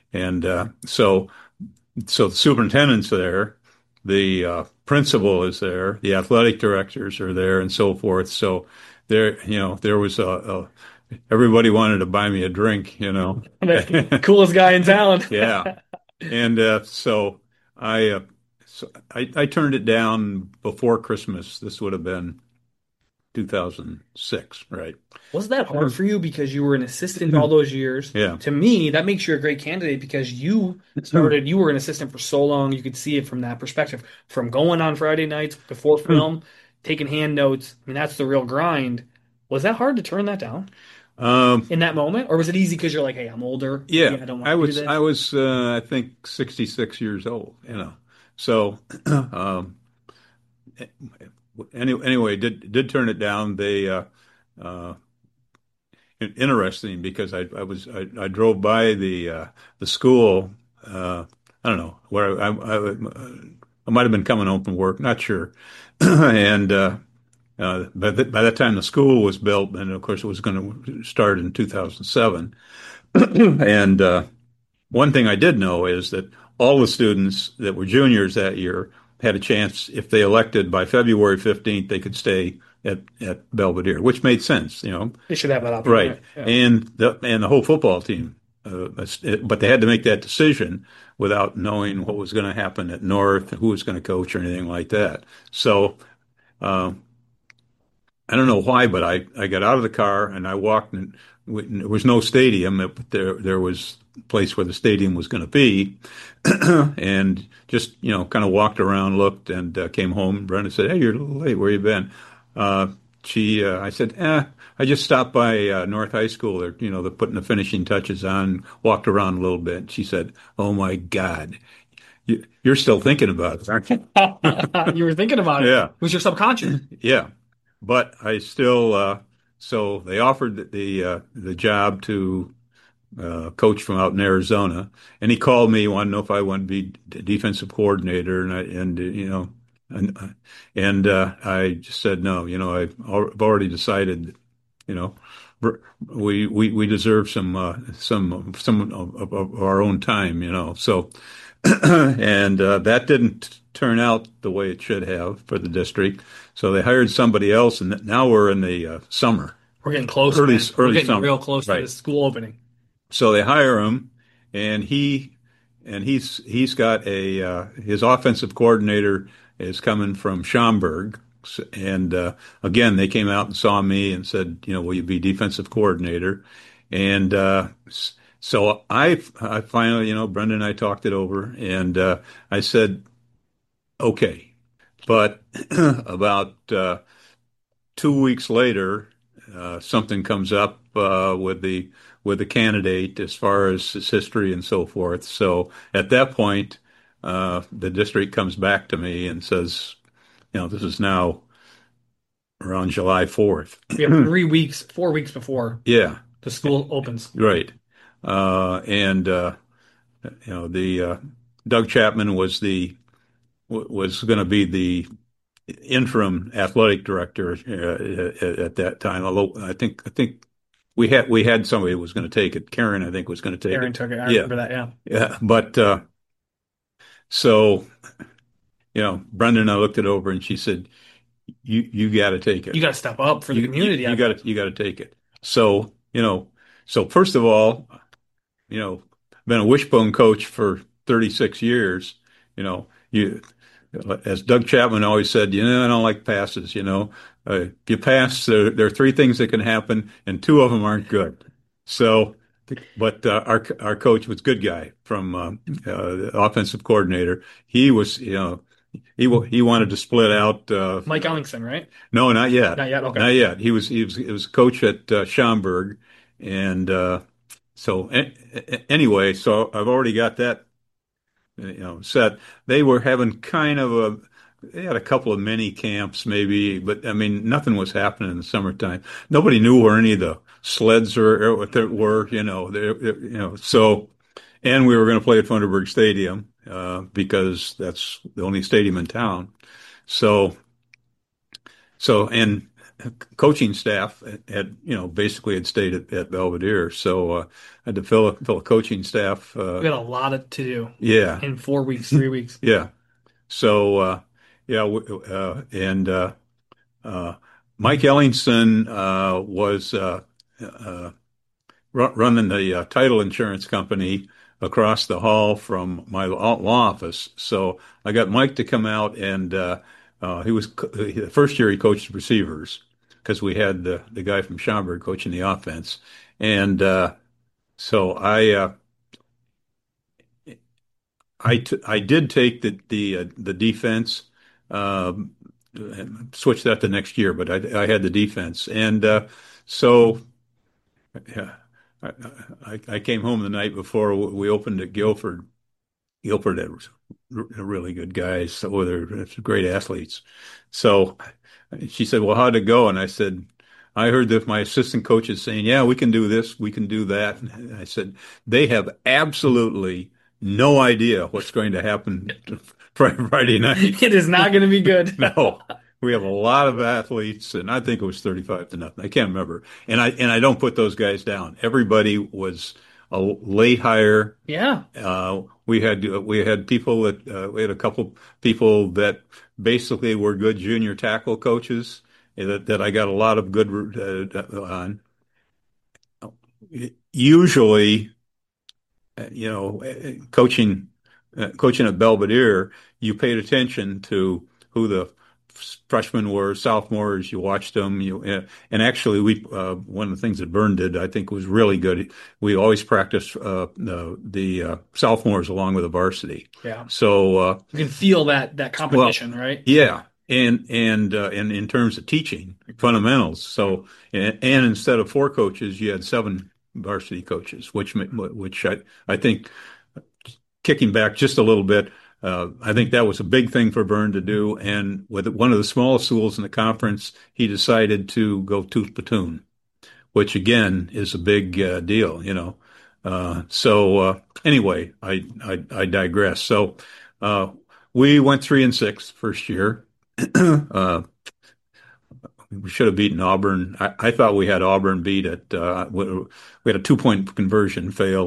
S2: and so the superintendent's there, the principal is there, the athletic directors are there, and so forth. So there was everybody wanted to buy me a drink.
S1: Coolest guy in town.
S2: Yeah, and I, uh, I turned it down before Christmas. This would have been 2006, right?
S1: Was that hard for you because you were an assistant all those years?
S2: Yeah.
S1: To me, that makes you a great candidate because you were an assistant for so long. You could see it from that perspective, from going on Friday nights before film, taking hand notes. I mean, that's the real grind. Was that hard to turn that down
S2: Um,
S1: in that moment? Or was it easy because you're like, hey, I'm older. Maybe
S2: yeah,
S1: I don't want
S2: I
S1: to do
S2: was
S1: this.
S2: I was I think 66 years old. So um, anyway, did turn it down. They uh, interesting because I drove by the school. I don't know where I might have been coming home from work, not sure. And by that time the school was built, and of course it was going to start in 2007. And one thing I did know is that all the students that were juniors that year had a chance, if they elected by February 15th, they could stay at Belvedere, which made sense.
S1: They should have that option,
S2: Right.
S1: right? Yeah.
S2: And the whole football team. But they had to make that decision. without knowing what was going to happen at North, who was going to coach or anything like that. So uh, I don't know why, but I got out of the car and I walked, and there was no stadium, but there was a place where the stadium was going to be, and just kind of walked around, looked, and came home. Brenda said, "Hey, you're a little late. Where you been?" Uh, I said, I just stopped by North High School. They're putting the finishing touches on. Walked around a little bit. She said, "Oh my God, you're still thinking about it, aren't you?"
S1: You were thinking about it.
S2: Yeah.
S1: It was your subconscious.
S2: Yeah, but I still so they offered the job to coach from out in Arizona, and he called me, wanted to know if I wanted to be defensive coordinator, and I just said no. I've already decided, you know, we deserve some of our own time, so. And that didn't turn out the way it should have for the district. So they hired somebody else, and now we're in the summer,
S1: We're getting close,
S2: early
S1: man. We're getting
S2: summer,
S1: real close to
S2: right?
S1: this school opening.
S2: So they hire him, and he's got his offensive coordinator is coming from Schaumburg, and again they came out and saw me and said, will you be defensive coordinator? And so I finally, Brenda and I talked it over, and I said okay, but about 2 weeks later, something comes up with the candidate as far as his history and so forth. So at that point, the district comes back to me and says, this is now around July 4th.
S1: We have 3 weeks, 4 weeks before
S2: Yeah,
S1: the school opens.
S2: right. And the Doug Chapman was going to be the interim athletic director at that time. Although I think we had somebody who was going to take it. Karen, I think, was going to take
S1: Aaron
S2: it.
S1: took it. I
S2: Yeah,
S1: remember that. Yeah.
S2: yeah. But so Brenda and I looked it over, and she said, "You got to take it.
S1: You got to step up for the community.
S2: You got to take it." So so first of all, been a wishbone coach for 36 years. You as Doug Chapman always said, I don't like passes. If you pass, there are three things that can happen, and two of them aren't good. So, but our coach was a good guy from the offensive coordinator. He was, he wanted to split out.
S1: Mike Ellingson, right?
S2: No, not yet,
S1: Not yet.
S2: not
S1: Okay.
S2: yet. He was a coach at Schaumburg, and so anyway, so I've already got that set. They were having they had a couple of mini camps maybe, but I mean, nothing was happening in the summertime. Nobody knew where any of the sleds or what there were, so, and we were going to play at Funderburg Stadium, because that's the only stadium in town. So, and coaching staff basically had stayed at Belvedere. So, I had to fill a coaching staff,
S1: We got a lot to do
S2: yeah.
S1: in 4 weeks, 3 weeks.
S2: Yeah. So, yeah, and uh, Mike Ellingson was running the title insurance company across the hall from my law office. So I got Mike to come out, and the first year he coached receivers because we had the guy from Schaumburg coaching the offense, and so I did take the defense, um, switched that the next year, but I had the defense, and so yeah, I came home the night before we opened at Guilford. Guilford had really good guys, so they're great athletes. So she said, "Well, how'd it go?" And I said, "I heard that my assistant coach is saying, yeah, we can do this, we can do that." And I said, "They have absolutely no idea what's going to happen Friday night."
S1: It is not going to be good.
S2: No, we have a lot of athletes, and I think it was 35-0. I can't remember. And I don't put those guys down. Everybody was a late hire.
S1: Yeah.
S2: We had people we had a couple people that basically were good junior tackle coaches that I got a lot of good on. Usually, coaching coaching at Belvedere, you paid attention to who the freshmen were, sophomores. You watched them. And actually, we one of the things that Byrne did, I think, was really good. We always practiced the sophomores along with the varsity.
S1: Yeah.
S2: So
S1: You can feel that
S2: well,
S1: competition, right?
S2: yeah, and in terms of teaching fundamentals. So and instead of four coaches, you had seven varsity coaches, which I think kicking back just a little bit, I think that was a big thing for Byrne to do. And with one of the smallest schools in the conference, he decided to go tooth platoon, which again is a big deal, you know. Anyway, I digress. So uh, we went 3-6 first year. uh, we should have beaten Auburn. I thought we had Auburn beat at we had a 2 point conversion fail.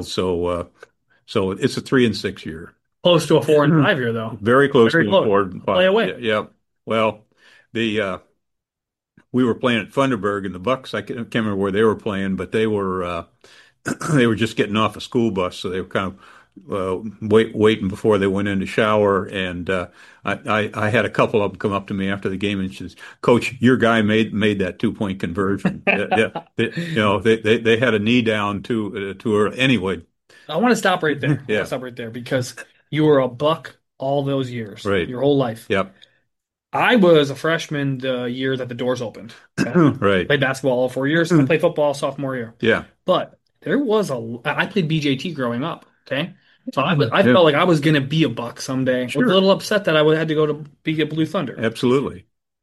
S2: So it's a 3-6 year.
S1: Close to a 4-5 year though.
S2: Very close
S1: Very
S2: to a
S1: close.
S2: four.
S1: Play away.
S2: Yeah, yeah. Well, the we were playing at Funderburg, and the Bucks. I can't remember where they were playing, but they were they were just getting off a school bus, so they were kind of waiting before they went in to shower. And I had a couple of them come up to me after the game and says, "Coach, your guy made that 2 point conversion." Yeah, they had a knee down to her anyway.
S1: I want to stop right there. I want
S2: Yeah,
S1: to stop right there because you were a Buck all those years,
S2: right.
S1: your whole life.
S2: Yep.
S1: I was a freshman the year that the doors opened. Okay?
S2: Right.
S1: Played basketball all 4 years. I played football sophomore year.
S2: Yeah.
S1: But I played BJT growing up. Okay. So I
S2: Yeah.
S1: felt like I was going to be a Buck someday. I was a
S2: Sure.
S1: little upset that I would had to go to be a Blue Thunder.
S2: Absolutely.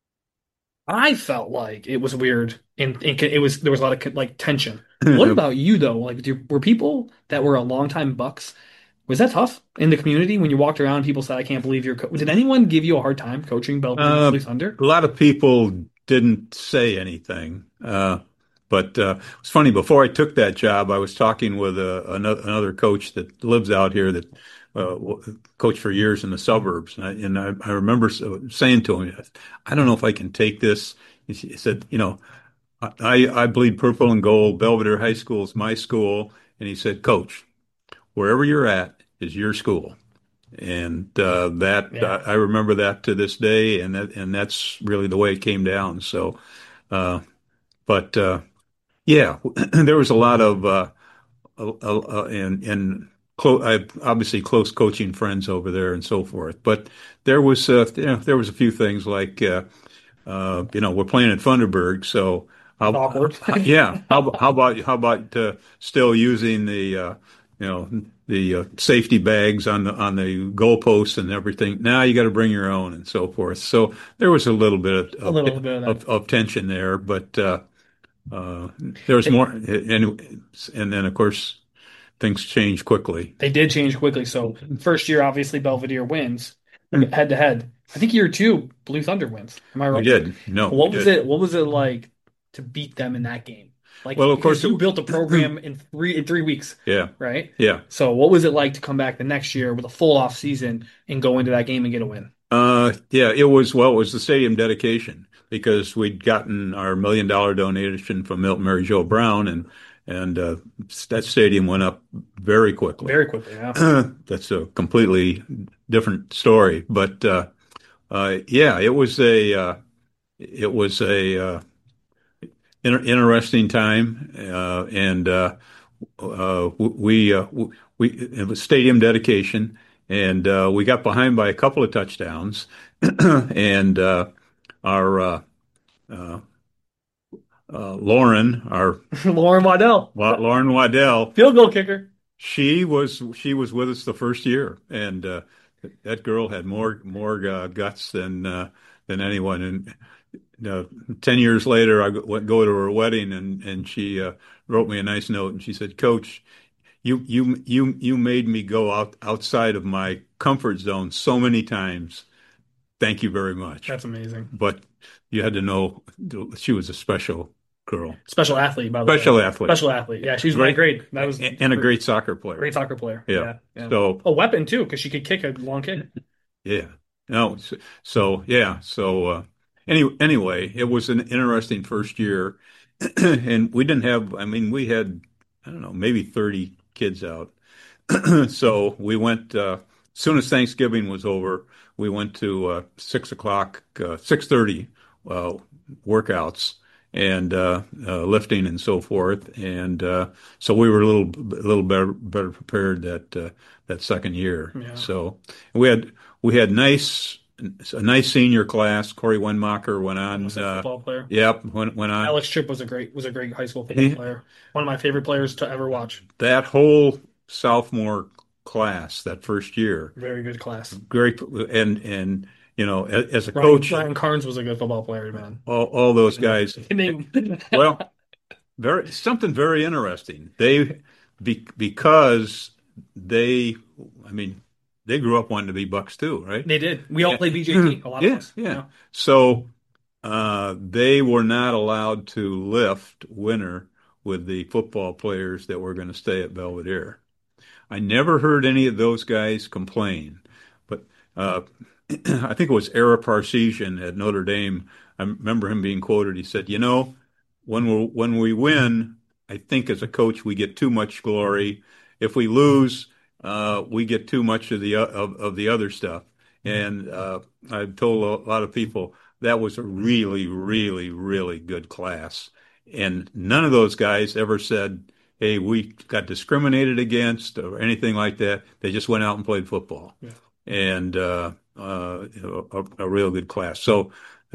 S1: I felt like it was weird and it was there was a lot of like tension. What about you though? Like, were people that were a longtime Bucks, was that tough in the community when you walked around and people said, "I can't believe you're Did anyone give you a hard time coaching Belvedere Blue Thunder?
S2: A lot of people didn't say anything. But it's funny, before I took that job, I was talking with another coach that lives out here that coached for years in the suburbs. And I remember saying to him, I don't know if I can take this. He said, you know, I bleed purple and gold. Belvedere High School is my school. And he said, Coach, wherever you're at is your school. And
S1: Yeah.
S2: I remember that to this day, and that's really the way it came down. So, but yeah, there was a lot of and I obviously close coaching friends over there and so forth. But there was there was a few things like we're playing at Funderburg, so
S1: Awkward.
S2: yeah, how about still using the safety bags on the goalposts and everything. Now you got to bring your own and so forth. So there was a little bit
S1: A little bit of that.
S2: of tension there, but there was more, and then of course things changed quickly.
S1: They did change quickly. So first year, obviously Belvedere wins head to head. I think year two, Blue Thunder wins. Am I
S2: We
S1: right?
S2: did. No, we
S1: What was
S2: did.
S1: it? What was it like to beat them in that game? Like,
S2: Well, of
S1: because
S2: course,
S1: you built a program in 3 weeks,
S2: yeah,
S1: right?
S2: yeah.
S1: So what was it like to come back the next year with a full off season and go into that game and get a win?
S2: Yeah, it was the stadium dedication because we'd gotten our $1 million donation from Milton Mary Joe Brown, and that stadium went up very quickly.
S1: Very quickly, yeah.
S2: That's a completely different story, but yeah, it was a interesting time, and we it was stadium dedication, and we got behind by a couple of touchdowns, and our uh, Lauren, our
S1: Lauren Waddell,
S2: Lauren Waddell,
S1: field goal kicker.
S2: she was with us the first year, and that girl had more guts than anyone. And 10 years later, I go to her wedding, and she wrote me a nice note, and she said, "Coach, you made me go outside of my comfort zone so many times. Thank you very much."
S1: That's amazing.
S2: But you had to know she was a special girl,
S1: Special athlete, by the way.
S2: special athlete,
S1: Special athlete. Yeah, she's my grade. That was
S2: and a great soccer player.
S1: great soccer player.
S2: Yeah.
S1: Yeah.
S2: So
S1: A weapon too, because she could kick a long kick.
S2: yeah, no, yeah, anyway, it was an interesting first year, and we didn't have. I mean, we had I don't know maybe 30 kids out. So we went. soon as Thanksgiving was over, we went to 6 o'clock, 6:30 uh, workouts and lifting and so forth. And so we were a little better prepared that second year.
S1: Yeah.
S2: So we had a nice senior class. Corey Wenmacher went on.
S1: Was a football player.
S2: Yep, went on.
S1: Alex Tripp was a great high school football player. One of my favorite players to ever watch.
S2: That whole sophomore class that first year,
S1: Very good class.
S2: great, and as a
S1: Ryan,
S2: coach,
S1: Ryan Carnes was a good football player, man.
S2: all those guys.
S1: Name-
S2: Well, something very interesting. Because they, I mean, they grew up wanting to be Bucks too, right?
S1: They did. We all played BJT. A lot of
S2: Yeah,
S1: us.
S2: yeah. So they were not allowed to lift winter with the football players that were going to stay at Belvedere. I never heard any of those guys complain, but I think it was Ara Parseghian at Notre Dame. I remember him being quoted. He said, when we win, I think as a coach we get too much glory. If we lose, we get too much of the other stuff." And I've told a lot of people that was a really, really, really good class, and none of those guys ever said, "Hey, we got discriminated against" or anything like that. They just went out and played football,
S1: Yeah.
S2: and a real good class. So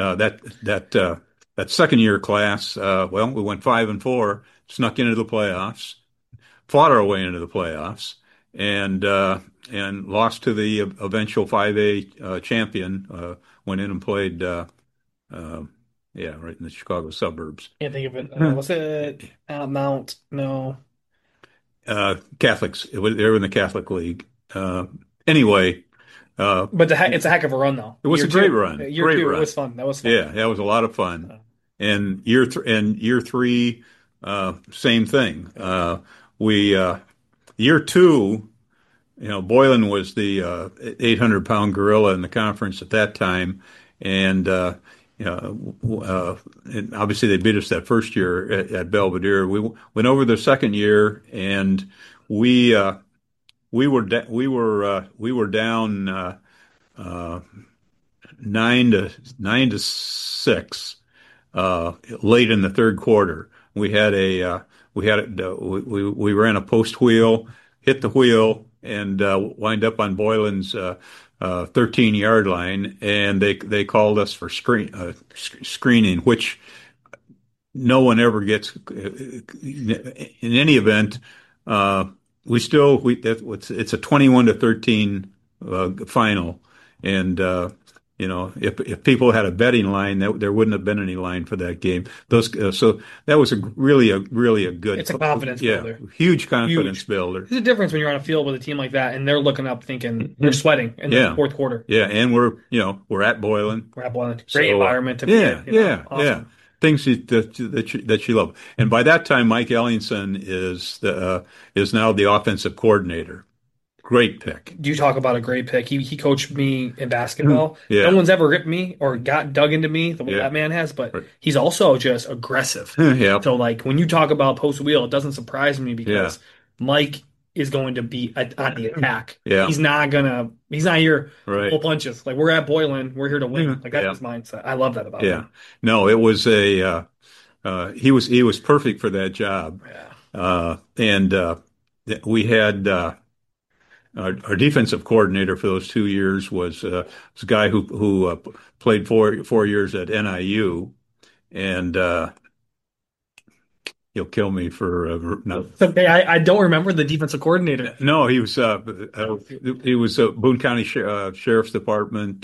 S2: that second year class, well, we went 5-4, snuck into the playoffs, fought our way into the playoffs, and lost to the eventual 5A champion. Went in and played, right in the Chicago suburbs.
S1: Can't think of it. Was it Mount? No.
S2: Catholics. They were in the Catholic League. Anyway,
S1: But it's a heck of a run, though.
S2: it was a great run.
S1: Year
S2: Great
S1: two,
S2: run.
S1: it was fun. That was fun.
S2: Yeah, that was a lot of fun. And year three, same thing. Year two, Boylan was the 800-pound gorilla in the conference at that time, and and obviously they beat us that first year at Belvedere. We went over the second year, and we were down 9-6 late in the third quarter. We ran a post wheel, hit the wheel, and wind up on Boylan's 13-yard line, and they called us for screening, which no one ever gets. In any event, it's a 21-13 final, and if people had a betting line, there wouldn't have been any line for that game. So that was really a good.
S1: It's a confidence builder.
S2: Huge confidence builder.
S1: There's a difference when you're on a field with a team like that, and they're looking up, thinking they're sweating in the fourth quarter.
S2: Yeah, and we're at Boylan.
S1: We're at Boylan. Great environment to be
S2: in.
S1: Yeah, awesome.
S2: Yeah. Things that you love. And by that time, Mike Ellingson is now the offensive coordinator. Great pick.
S1: Do you talk about a great pick? He coached me in basketball.
S2: Yeah.
S1: No one's ever ripped me or got dug into me the way that man has, but he's also just aggressive.
S2: Yeah.
S1: So like when you talk about post wheel, it doesn't surprise me because Mike is going to be on the attack.
S2: Yeah.
S1: He's not here to pull punches. Like we're at Boylan, we're here to win. Like that's his mindset. I love that about him.
S2: No, it was he was perfect for that job.
S1: Yeah.
S2: And we had our defensive coordinator for those 2 years was a guy who played 4 years at NIU, and he'll kill me for no.
S1: Okay, I don't remember the defensive coordinator.
S2: No, he was Boone County Sheriff's Department.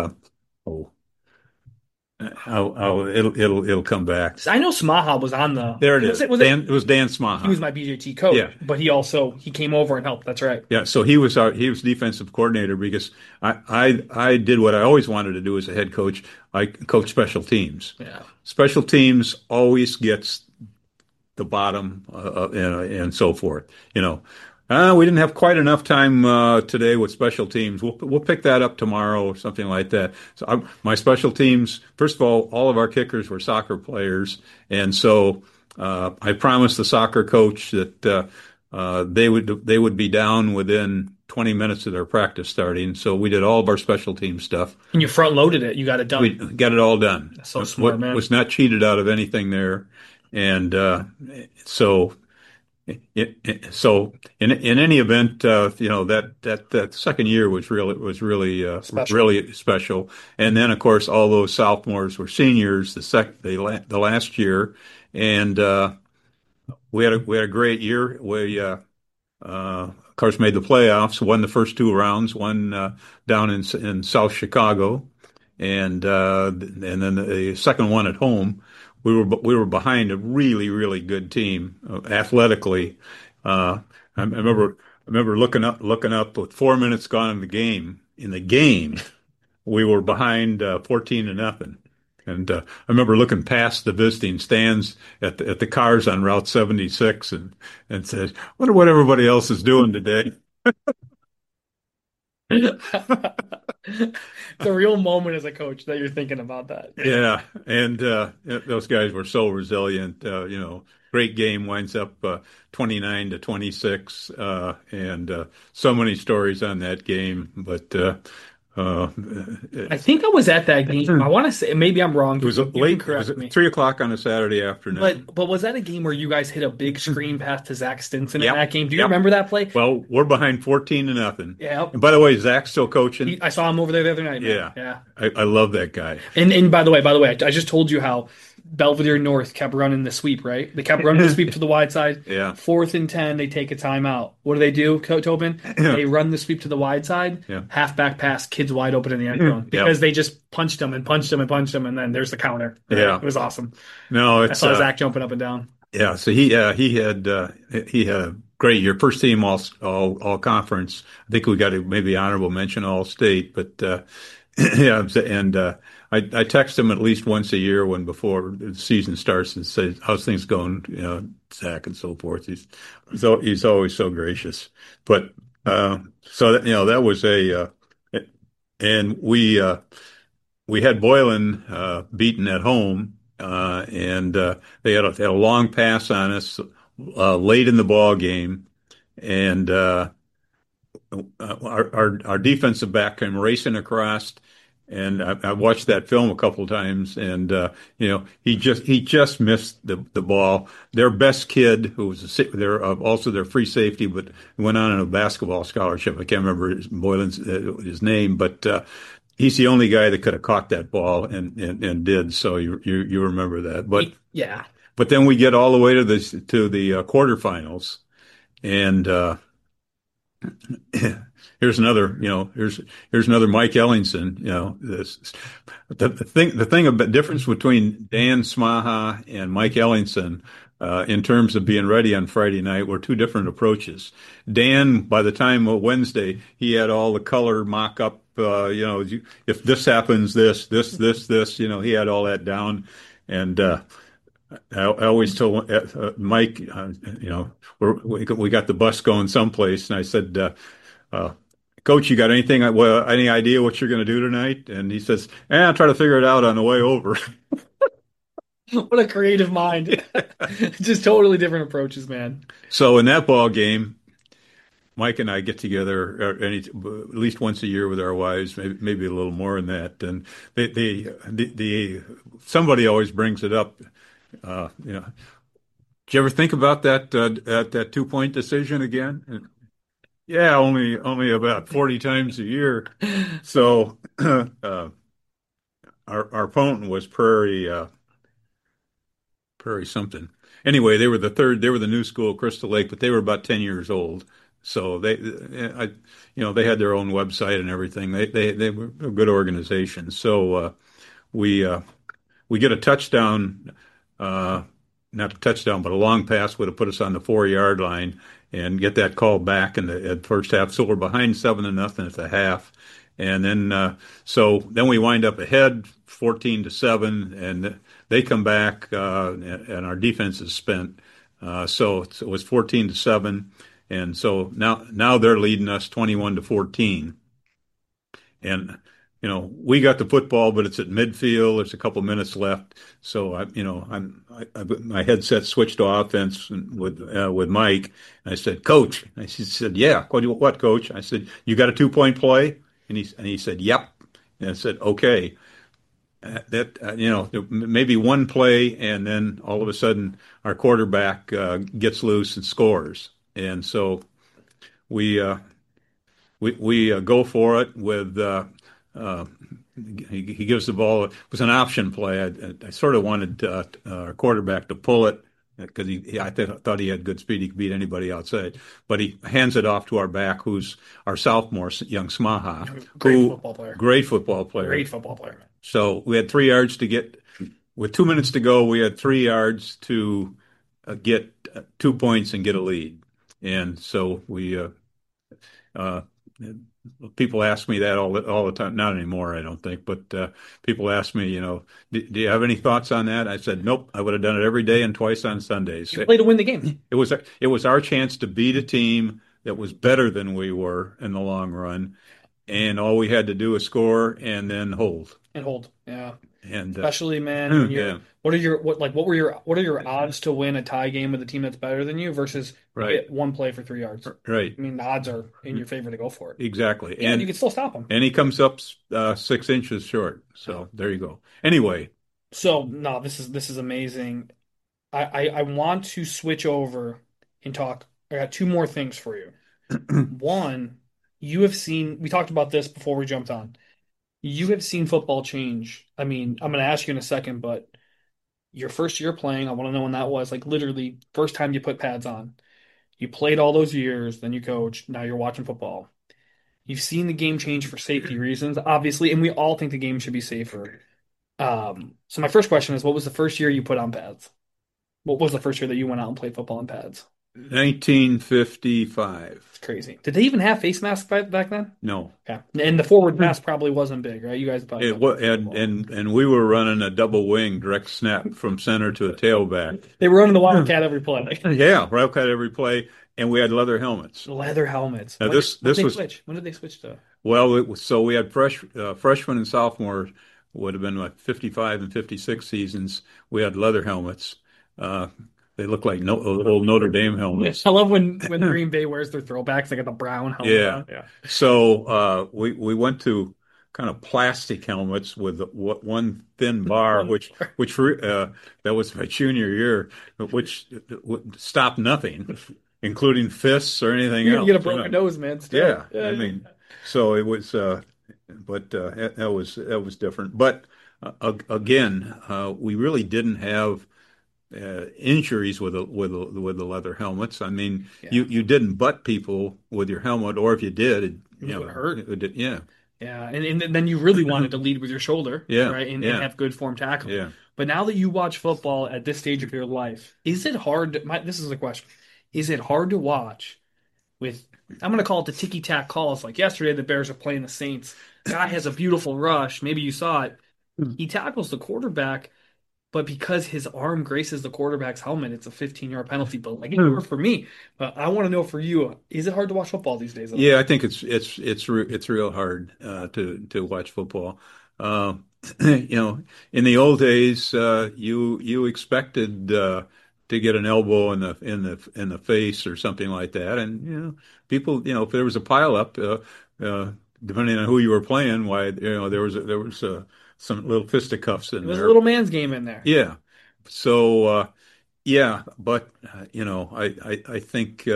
S2: It'll come back.
S1: I know Smaha was on the.
S2: There it is. It was Dan Smaha.
S1: He was my BJT coach, but he came over and helped. That's right.
S2: Yeah, so he was defensive coordinator because I did what I always wanted to do as a head coach. I coach special teams.
S1: Yeah,
S2: special teams always gets the bottom and so forth. We didn't have quite enough time today with special teams. We'll pick that up tomorrow or something like that. So my special teams, first of all of our kickers were soccer players, and so I promised the soccer coach that they would be down within 20 minutes of their practice starting. So we did all of our special team stuff.
S1: And you front loaded it. You got it
S2: We
S1: done.
S2: got it all done.
S1: That's so smart, man.
S2: Was not cheated out of anything there. And so so in any event, that second year
S1: Special.
S2: really special. And then of course all those sophomores were seniors the last year, and we had a great year. We of course made the playoffs, won the first two rounds, won down in South Chicago, and then the second one at home. We were behind a really good team athletically. I remember looking up with 4 minutes gone in the game. In the game, we were behind 14-0. And I remember looking past the visiting stands at the cars on Route 76 and said, "Wonder what everybody else is doing today."
S1: It's a real moment as a coach that you're thinking about that.
S2: Yeah, and those guys were so resilient. Great game, winds up 29-26, and so many stories on that game. But uh,
S1: I think I was at that game. I want to say maybe I'm wrong.
S2: it was
S1: You can
S2: late. It
S1: correct
S2: was
S1: me.
S2: 3 o'clock on a Saturday afternoon.
S1: But was that a game where you guys hit a big screen pass to Zach Stinson in
S2: Yep,
S1: that game? Do you
S2: yep.
S1: remember that play?
S2: Well, we're behind 14-0.
S1: Yeah.
S2: And by the way, Zach's still coaching.
S1: I saw him over there the other night, man.
S2: Yeah,
S1: Yeah.
S2: I love that guy.
S1: And by the way, I just told you how Belvedere North kept running the sweep, right? They kept running the sweep to the wide side.
S2: Yeah,
S1: 4th and 10, they take a timeout. What do? Tobin?
S2: yeah,
S1: They run the sweep to the wide side,
S2: yeah,
S1: halfback pass, kids wide open in the end zone
S2: yeah,
S1: because they just punched them and punched them and punched them, and then there's the counter. Right?
S2: yeah.
S1: It was awesome.
S2: No,
S1: I
S2: it's
S1: saw Zach jumping up and down.
S2: yeah. So he had a great year, first team all conference. I think we got to maybe honorable mention all state, but yeah. And I text him at least once a year when before the season starts and say how's things going, Zach and so forth. He's always so gracious. But so that that was and we had Boylan beaten at home, and they had a long pass on us late in the ball game, and our defensive back came racing across. And I watched that film a couple of times, and he just missed the ball. Their best kid, who was they're also their free safety, but went on a basketball scholarship. I can't remember his name, but he's the only guy that could have caught that ball and did. So you remember that,
S1: Yeah.
S2: but then we get all the way to the quarterfinals, and here's another, here's another Mike Ellingson. The thing about difference between Dan Smaha and Mike Ellingson, in terms of being ready on Friday night, were two different approaches. Dan, by the time of Wednesday, he had all the color mock up. If this happens, this, he had all that down, and I always told Mike, we got the bus going someplace, and I said, "Coach, you got any idea what you're going to do tonight?" And he says, I'll try to figure it out on the way over."
S1: What a creative mind. Just totally different approaches, man.
S2: So in that ball game, Mike and I get together at least once a year with our wives, maybe a little more than that. And somebody always brings it up. Did you ever think about that 2-point decision again? And, yeah, only about 40 times a year. So our opponent was Prairie something. Anyway, they were the new school, Crystal Lake, but they were about 10 years old. So they had their own website and everything. They were a good organization. So we get a touchdown, not a touchdown, but a long pass would have put us on the 4-yard line and get that call back in the first half. So we're behind 7-0 at the half. And then we wind up ahead 14-7, and they come back, and our defense is spent. So it was 14-7. And so now they're leading us 21-14. And we got the football, but it's at midfield. There's a couple minutes left. So my headset switched to offense with Mike. And I said, Coach. And he said, yeah. What, Coach? I said, you got a 2-point play? And he said, yep. And I said, okay. Maybe one play, and then all of a sudden our quarterback gets loose and scores. And so we we go for it with uh, he gives the ball. It was an option play. I sort of wanted our quarterback to pull it because thought he had good speed. He could beat anybody outside. But he hands it off to our back, who's our sophomore, young Smaha,
S1: Great football player.
S2: Great football player.
S1: Great football player.
S2: So we had 3 yards to get. With 2 minutes to go, we had 3 yards to get 2 points and get a lead. And so we uh, people ask me that all the time. Not anymore, I don't think. But people ask me, do you have any thoughts on that? I said, nope. I would have done it every day and twice on Sundays.
S1: You play to win the game.
S2: It was our chance to beat a team that was better than we were in the long run, and all we had to do was score and then hold.
S1: And hold, yeah.
S2: And
S1: especially, man, when
S2: yeah,
S1: what are your odds to win a tie game with a team that's better than you versus
S2: right,
S1: hit one play for 3 yards?
S2: right.
S1: I mean, the odds are in your favor to go for it.
S2: Exactly.
S1: Yeah, and you can still stop him.
S2: And he comes up 6 inches short. So there you go. Anyway,
S1: So no, this is amazing. I want to switch over and talk. I got two more things for you. One, we talked about this before we jumped on. You have seen football change. I mean, I'm going to ask you in a second, but your first year playing, I want to know when that was. Like literally, first time you put pads on. You played all those years, then you coached. Now you're watching football. You've seen the game change for safety reasons, obviously, and we all think the game should be safer. So my first question is, what was the first year you put on pads? What was the first year that you went out and played football in pads?
S2: 1955.
S1: It's crazy. Did they even have face masks back then?
S2: No.
S1: Yeah, and the forward mask probably wasn't big, right? You guys probably
S2: It was, and we were running a double wing direct snap from center to a tailback.
S1: They were running the Wildcat every play.
S2: Yeah, Wildcat every play, and we had leather helmets.
S1: Leather helmets.
S2: Now
S1: When did they switch to?
S2: Well, so we had freshmen and sophomores would have been like 55 and 56 seasons. We had leather helmets. They look like old Notre Dame helmets.
S1: I love when Green Bay wears their throwbacks. They got the brown helmet.
S2: Yeah.
S1: On. Yeah.
S2: So we went to kind of plastic helmets with one thin bar, which that was my junior year, which stopped nothing, including fists or anything else.
S1: You get a broken nose, man.
S2: Still. Yeah. I mean, so it was, but that was different. But again, we really didn't have injuries with the leather helmets. I mean,
S1: Yeah.
S2: you didn't butt people with your helmet, or if you did,
S1: it would hurt.
S2: Yeah.
S1: Yeah, and then you really wanted to lead with your shoulder,
S2: Yeah,
S1: right, and
S2: yeah.
S1: have good form tackle.
S2: Yeah.
S1: But now that you watch football at this stage of your life, is it hard? This is the question: is it hard to watch with? I'm going to call it the ticky tack calls. Like yesterday, the Bears are playing the Saints. Guy has a beautiful rush. Maybe you saw it. He tackles the quarterback, but because his arm graces the quarterback's helmet, it's a 15-yard penalty. But like it worked for me. But I want to know for you: is it hard to watch football these days?
S2: Yeah, I think it's real hard to watch football. In the old days, you expected to get an elbow in the face or something like that, and people, if there was a pileup, depending on who you were playing, why there was some little fisticuffs in there.
S1: There's a little man's game in there.
S2: Yeah. So yeah, but I think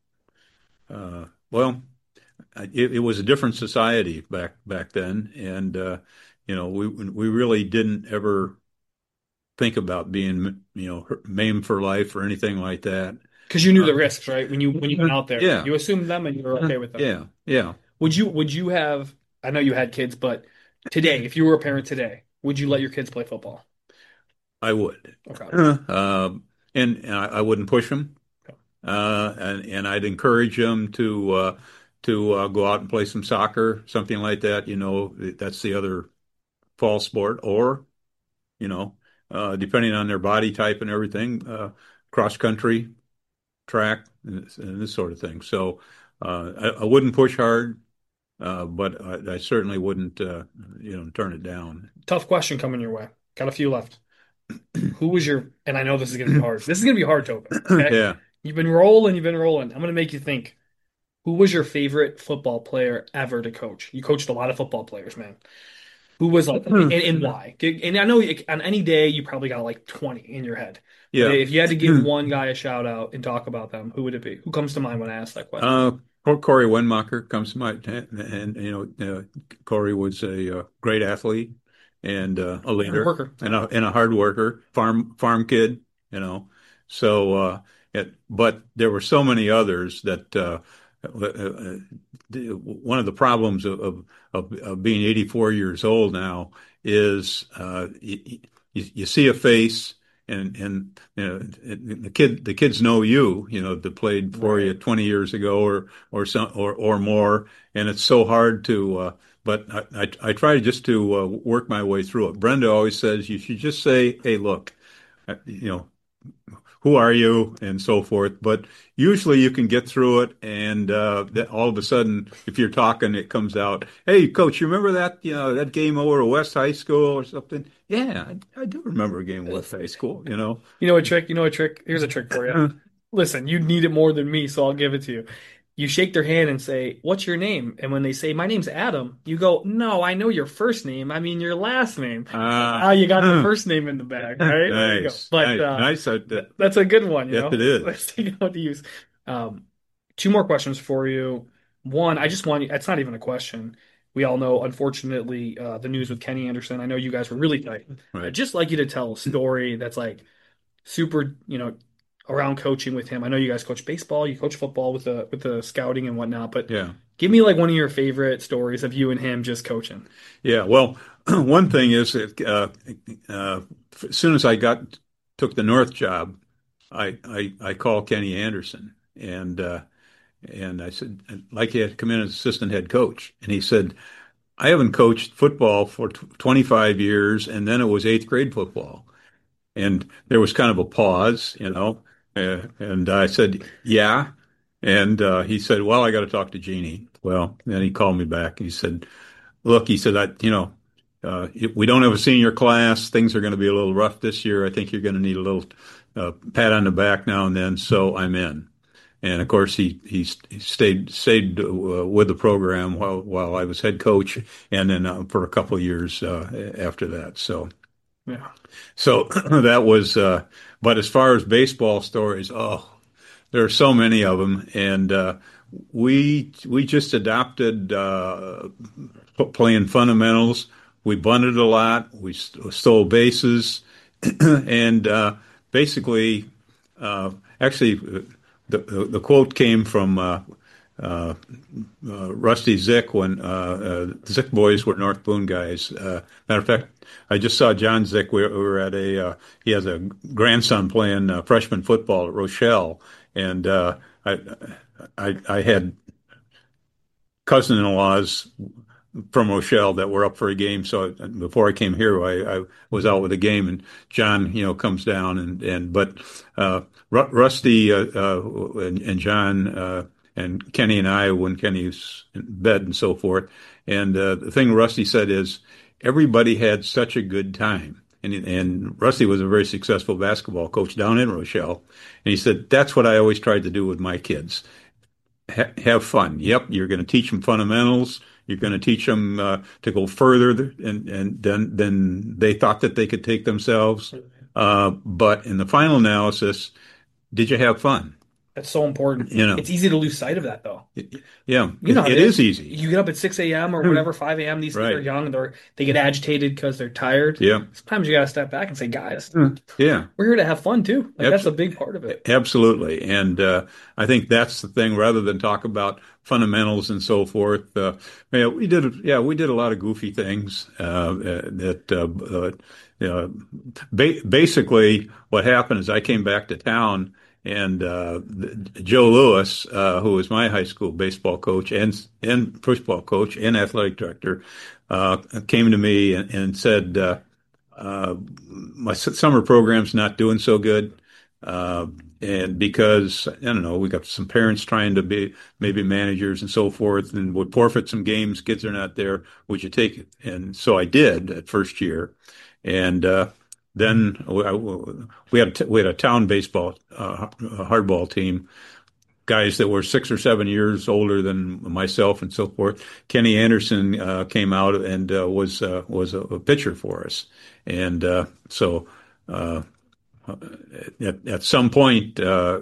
S2: well, it was a different society back then, and we really didn't ever think about being maimed for life or anything like that.
S1: Because you knew the risks, right? When you went out there,
S2: Yeah.
S1: you assumed them and you were okay with them.
S2: Yeah, yeah.
S1: Would you have? I know you had kids, but today, if you were a parent today, would you let your kids play football?
S2: I would.
S1: Okay.
S2: And I wouldn't push them,
S1: Okay.
S2: and I'd encourage them to go out and play some soccer, something like that. That's the other fall sport, or depending on their body type and everything, cross country, track, and this sort of thing. So I wouldn't push hard. but I certainly wouldn't, turn it down.
S1: Tough question coming your way. Got a few left. Who was your, and I know this is going to be hard. This is going to be hard, Tobin. Okay.
S2: Yeah.
S1: You've been rolling. You've been rolling. I'm going to make you think. Who was your favorite football player ever to coach? You coached a lot of football players, man. Who was like, and why? And I know on any day you probably got like 20 in your head. But
S2: Yeah.
S1: if you had to give one guy a shout out and talk about them, who would it be? Who comes to mind when I ask that question?
S2: Uh, Corey Wenmacher comes to mind, and Corey was a great athlete and a
S1: Hard
S2: leader
S1: worker.
S2: and a hard worker, farm kid, you know. So, but there were so many others that one of the problems of being 84 years old now is you see a face and the kids know that played for you
S1: Right.
S2: 20 years ago or more, and it's so hard to but I try just to work my way through it. Brenda always says you should just say, hey, look, uh, you know who are you, and so forth. But usually you can get through it, and all of a sudden, if you're talking, it comes out, hey, coach, you remember that, that game over at West High School or something? Yeah, I do remember a game at West High School,
S1: You know a trick? You know a trick? Here's a trick for you. Listen, you need it more than me, so I'll give it to you. You shake their hand and say, "What's your name?" And when they say, "My name's Adam," you go, "No, I know your first name. I mean your last name." Ah, you got the first name in the bag, right? There you go.
S2: Nice,
S1: But
S2: nice, nice.
S1: that's a good one,
S2: Yes, it
S1: Let's
S2: is.
S1: take it out to use. Um, two more questions for you. One, I just want you, it's not even a question. We all know, unfortunately, the news with Kenny Anderson. I know you guys were really tight. I'd
S2: Right.
S1: just like you to tell a story that's like super, around coaching with him. I know you guys coach baseball, you coach football with the scouting and whatnot, but
S2: Yeah.
S1: give me like one of your favorite stories of you and him just coaching.
S2: Yeah. Well, one thing is that as soon as I took the North job, I called Kenny Anderson and I said, I'd like you to come in as assistant head coach. And he said, I haven't coached football for 25 years, and then it was eighth grade football. And there was kind of a pause, and I said, yeah. And he said, well, I got to talk to Jeannie. Well, then he called me back and he said, look, he said, we don't have a senior class. Things are going to be a little rough this year. I think you're going to need a little pat on the back now and then. So I'm in. And of course, he stayed with the program while I was head coach, and then for a couple of years after that.
S1: Yeah.
S2: So that was. But as far as baseball stories, oh, there are so many of them, and we just adopted playing fundamentals. We bunted a lot. We stole bases, and basically, actually, the quote came from uh, Rusty Zick when the Zick boys were North Boone guys. Matter of fact, I just saw John Zick. We were at he has a grandson playing freshman football at Rochelle, and I, I had cousin-in-laws from Rochelle that were up for a game. So before I came here, I was out with a game, and John, comes down but Rusty and John and Kenny and I, when Kenny's in bed and so forth, and the thing Rusty said is everybody had such a good time. And Rusty was a very successful basketball coach down in Rochelle. And he said, that's what I always tried to do with my kids. Have fun. Yep, you're going to teach them fundamentals. You're going to teach them to go further and than they thought that they could take themselves. But in the final analysis, did you have fun?
S1: That's so important.
S2: You know,
S1: It's easy to lose sight of that though.
S2: yeah,
S1: You know how it
S2: it is
S1: is.
S2: easy.
S1: You get up at 6 a.m. or whatever, 5 a.m. These kids are
S2: Right.
S1: young and they get agitated because they're tired.
S2: Yeah.
S1: Sometimes you gotta step back and say, guys,
S2: Yeah.
S1: we're here to have fun too. Like that's
S2: Abs
S1: a big part of it.
S2: Absolutely. And I think that's the thing, rather than talk about fundamentals and so forth. We did a lot of goofy things basically what happened is I came back to town and Joe Lewis, who was my high school baseball coach and football coach and athletic director, came to me and said, my summer program's not doing so good. Uh, and because, I don't know, we got some parents trying to be maybe managers and so forth and would forfeit some games. Kids are not there. Would you take it? And so I did that first year. And, then we had a town baseball, hardball team, guys that were 6 or 7 years older than myself and so forth. Kenny Anderson came out and was a pitcher for us, and so uh, at some point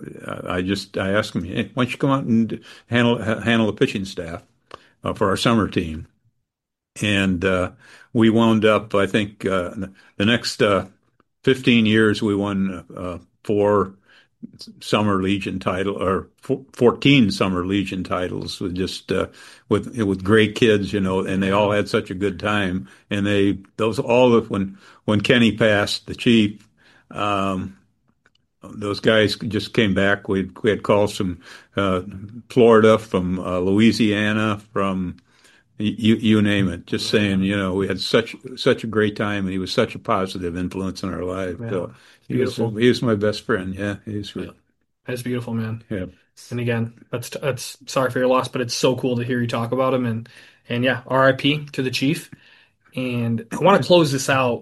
S2: I asked him, hey, why don't you come out and handle the pitching staff for our summer team? And we wound up, I think, the next 15 years we won four Summer Legion title or 14 Summer Legion titles with just with great kids, and they all had such a good time. And those all of when Kenny passed, the chief, um, those guys just came back. We had calls from Florida, from Louisiana, from you name it, just saying, we had such a great time, and he was such a positive influence in our life.
S1: Yeah,
S2: So
S1: beautiful.
S2: he was my best friend. Yeah, he's
S1: Yeah, that's beautiful, man.
S2: yeah.
S1: And again, that's sorry for your loss, but it's so cool to hear you talk about him. And yeah, RIP to the Chief. And I want to close this out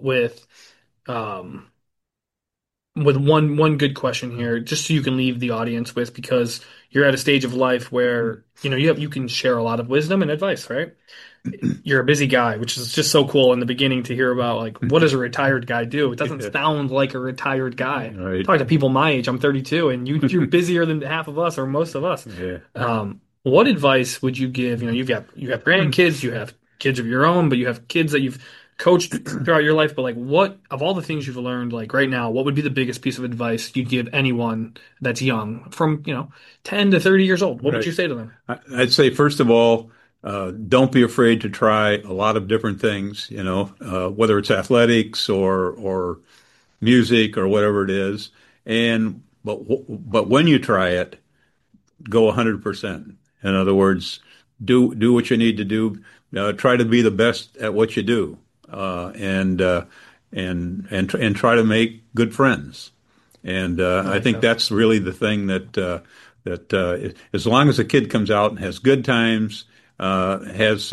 S1: um with one good question here, just so you can leave the audience with, because you're at a stage of life where you can share a lot of wisdom and advice, right? You're a busy guy, which is just so cool in the beginning to hear about, like, what does a retired guy do? It doesn't sound like a retired guy.
S2: Right.
S1: Talk to people my age. I'm 32, and you're busier than half of us or most of us.
S2: Yeah.
S1: What advice would you give? You have grandkids, you have kids of your own, but you have kids that you've coached throughout your life. But like, what of all the things you've learned, like right now, what would be the biggest piece of advice you'd give anyone that's young, from 10 to 30 years old? What would
S2: Right.
S1: you say to them?
S2: I'd say, first of all, don't be afraid to try a lot of different things, whether it's athletics or music or whatever it is. But when you try it, go 100%. In other words, do what you need to do. Try to be the best at what you do, and try to make good friends. And
S1: I
S2: I
S1: like
S2: think
S1: that.
S2: that's really the thing as long as a kid comes out and has good times, has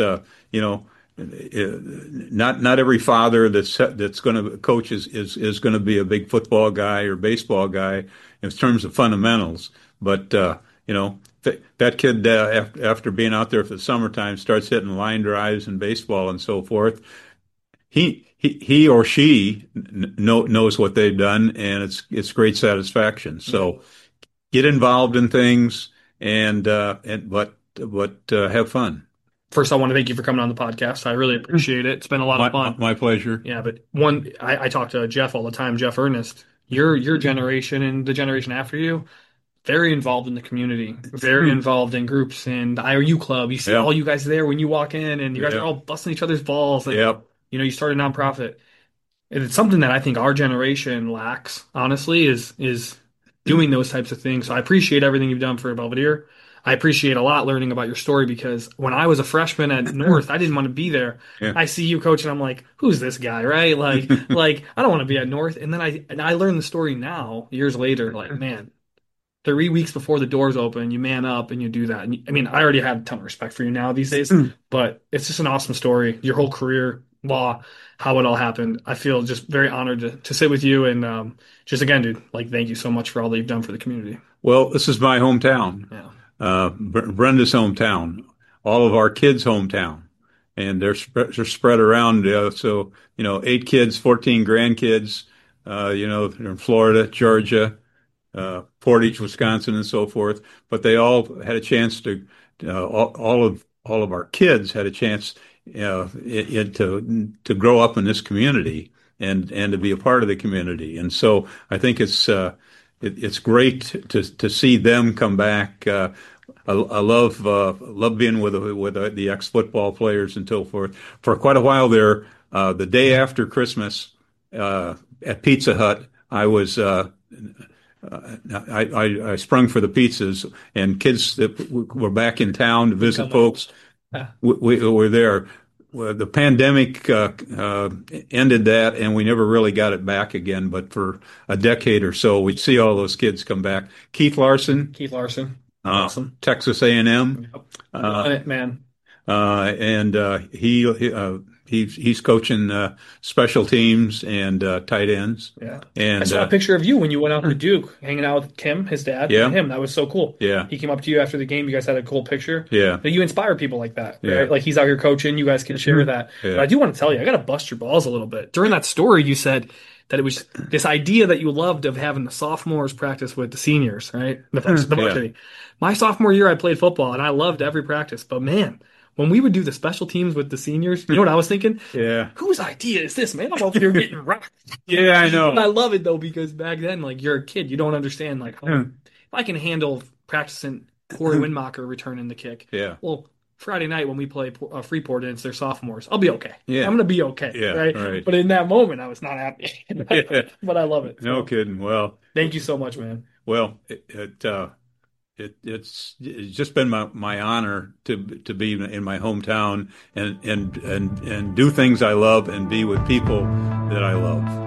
S2: not every father that's going to coach is going to be a big football guy or baseball guy in terms of fundamentals, but that kid after being out there for the summertime starts hitting line drives and baseball and so forth. He or she knows what they've done, and it's great satisfaction. So get involved in things, but have fun.
S1: First, I want to thank you for coming on the podcast. I really appreciate it. It's been a lot of fun.
S2: My pleasure.
S1: Yeah, but I talk to Jeff all the time, Jeff Ernest. Your generation and the generation after you, very involved in the community, very involved in groups and the IOU club. You see
S2: Yeah.
S1: all you guys there when you walk in, and you guys are
S2: Yeah.
S1: all busting each other's balls. And
S2: Yep.
S1: you started a nonprofit. And it's something that I think our generation lacks, honestly, is doing those types of things. So I appreciate everything you've done for Belvedere. I appreciate a lot learning about your story, because when I was a freshman at North, I didn't want to be there.
S2: Yeah.
S1: I see you coach and I'm like, who's this guy, right? Like I don't want to be at North. And then I learned the story now, years later, like, man, 3 weeks before the doors open, you man up and you do that. And I mean, I already have a ton of respect for you now these days, but it's just an awesome story. Your whole career, law, how it all happened. I feel just very honored to sit with you. And just again, dude, like, thank you so much for all that you've done for the community.
S2: Well, this is my hometown,
S1: Yeah.
S2: Brenda's hometown, all of our kids' hometown, and they're spread around. So 8 kids, 14 grandkids. They're in Florida, Georgia, Portage, Wisconsin, and so forth. But they all had a chance to, all of our kids had a chance, to grow up in this community and to be a part of the community. And so I think it's great to see them come back. I love being with the ex football players and so forth. For quite a while there, the day after Christmas, at Pizza Hut, I was. I sprung for the pizzas, and kids that were back in town to visit folks,
S1: Yeah.
S2: we were there. the pandemic ended that, and we never really got it back again. But for a decade or so, we'd see all those kids come back. Keith Larson,
S1: Awesome.
S2: Texas A&M,
S1: Yep. Love it, man.
S2: and he's coaching special teams and tight ends.
S1: Yeah.
S2: And
S1: I saw a picture of you when you went out to Duke, hanging out with Kim, his dad,
S2: Yeah.
S1: and him. That was so cool.
S2: Yeah.
S1: He came up to you after the game. You guys had a cool picture.
S2: Yeah.
S1: But you inspire people like that, right?
S2: Yeah.
S1: Like he's out here coaching. You guys can share that.
S2: Yeah.
S1: But I do want to tell you, I got to bust your balls a little bit. During that story, you said that it was this idea that you loved of having the sophomores practice with the seniors, right? The varsity. My sophomore year, I played football, and I loved every practice. But man, when we would do the special teams with the seniors, you know what I was thinking?
S2: Yeah.
S1: Whose idea is this, man? I'm over here getting rocked.
S2: Yeah, I know.
S1: And I love it though, because back then, like, you're a kid, you don't understand like how, if I can handle practicing Corey Windmacher returning the kick.
S2: Yeah.
S1: Well, Friday night when we play Freeport and it's their sophomores, I'll be okay.
S2: Yeah.
S1: I'm gonna be okay.
S2: Yeah,
S1: right?
S2: right.
S1: But in that moment, I was not happy. But I love it.
S2: No
S1: So,
S2: kidding. Well,
S1: thank you so much, man.
S2: well, it's just been my honor to be in my hometown and do things I love and be with people that I love.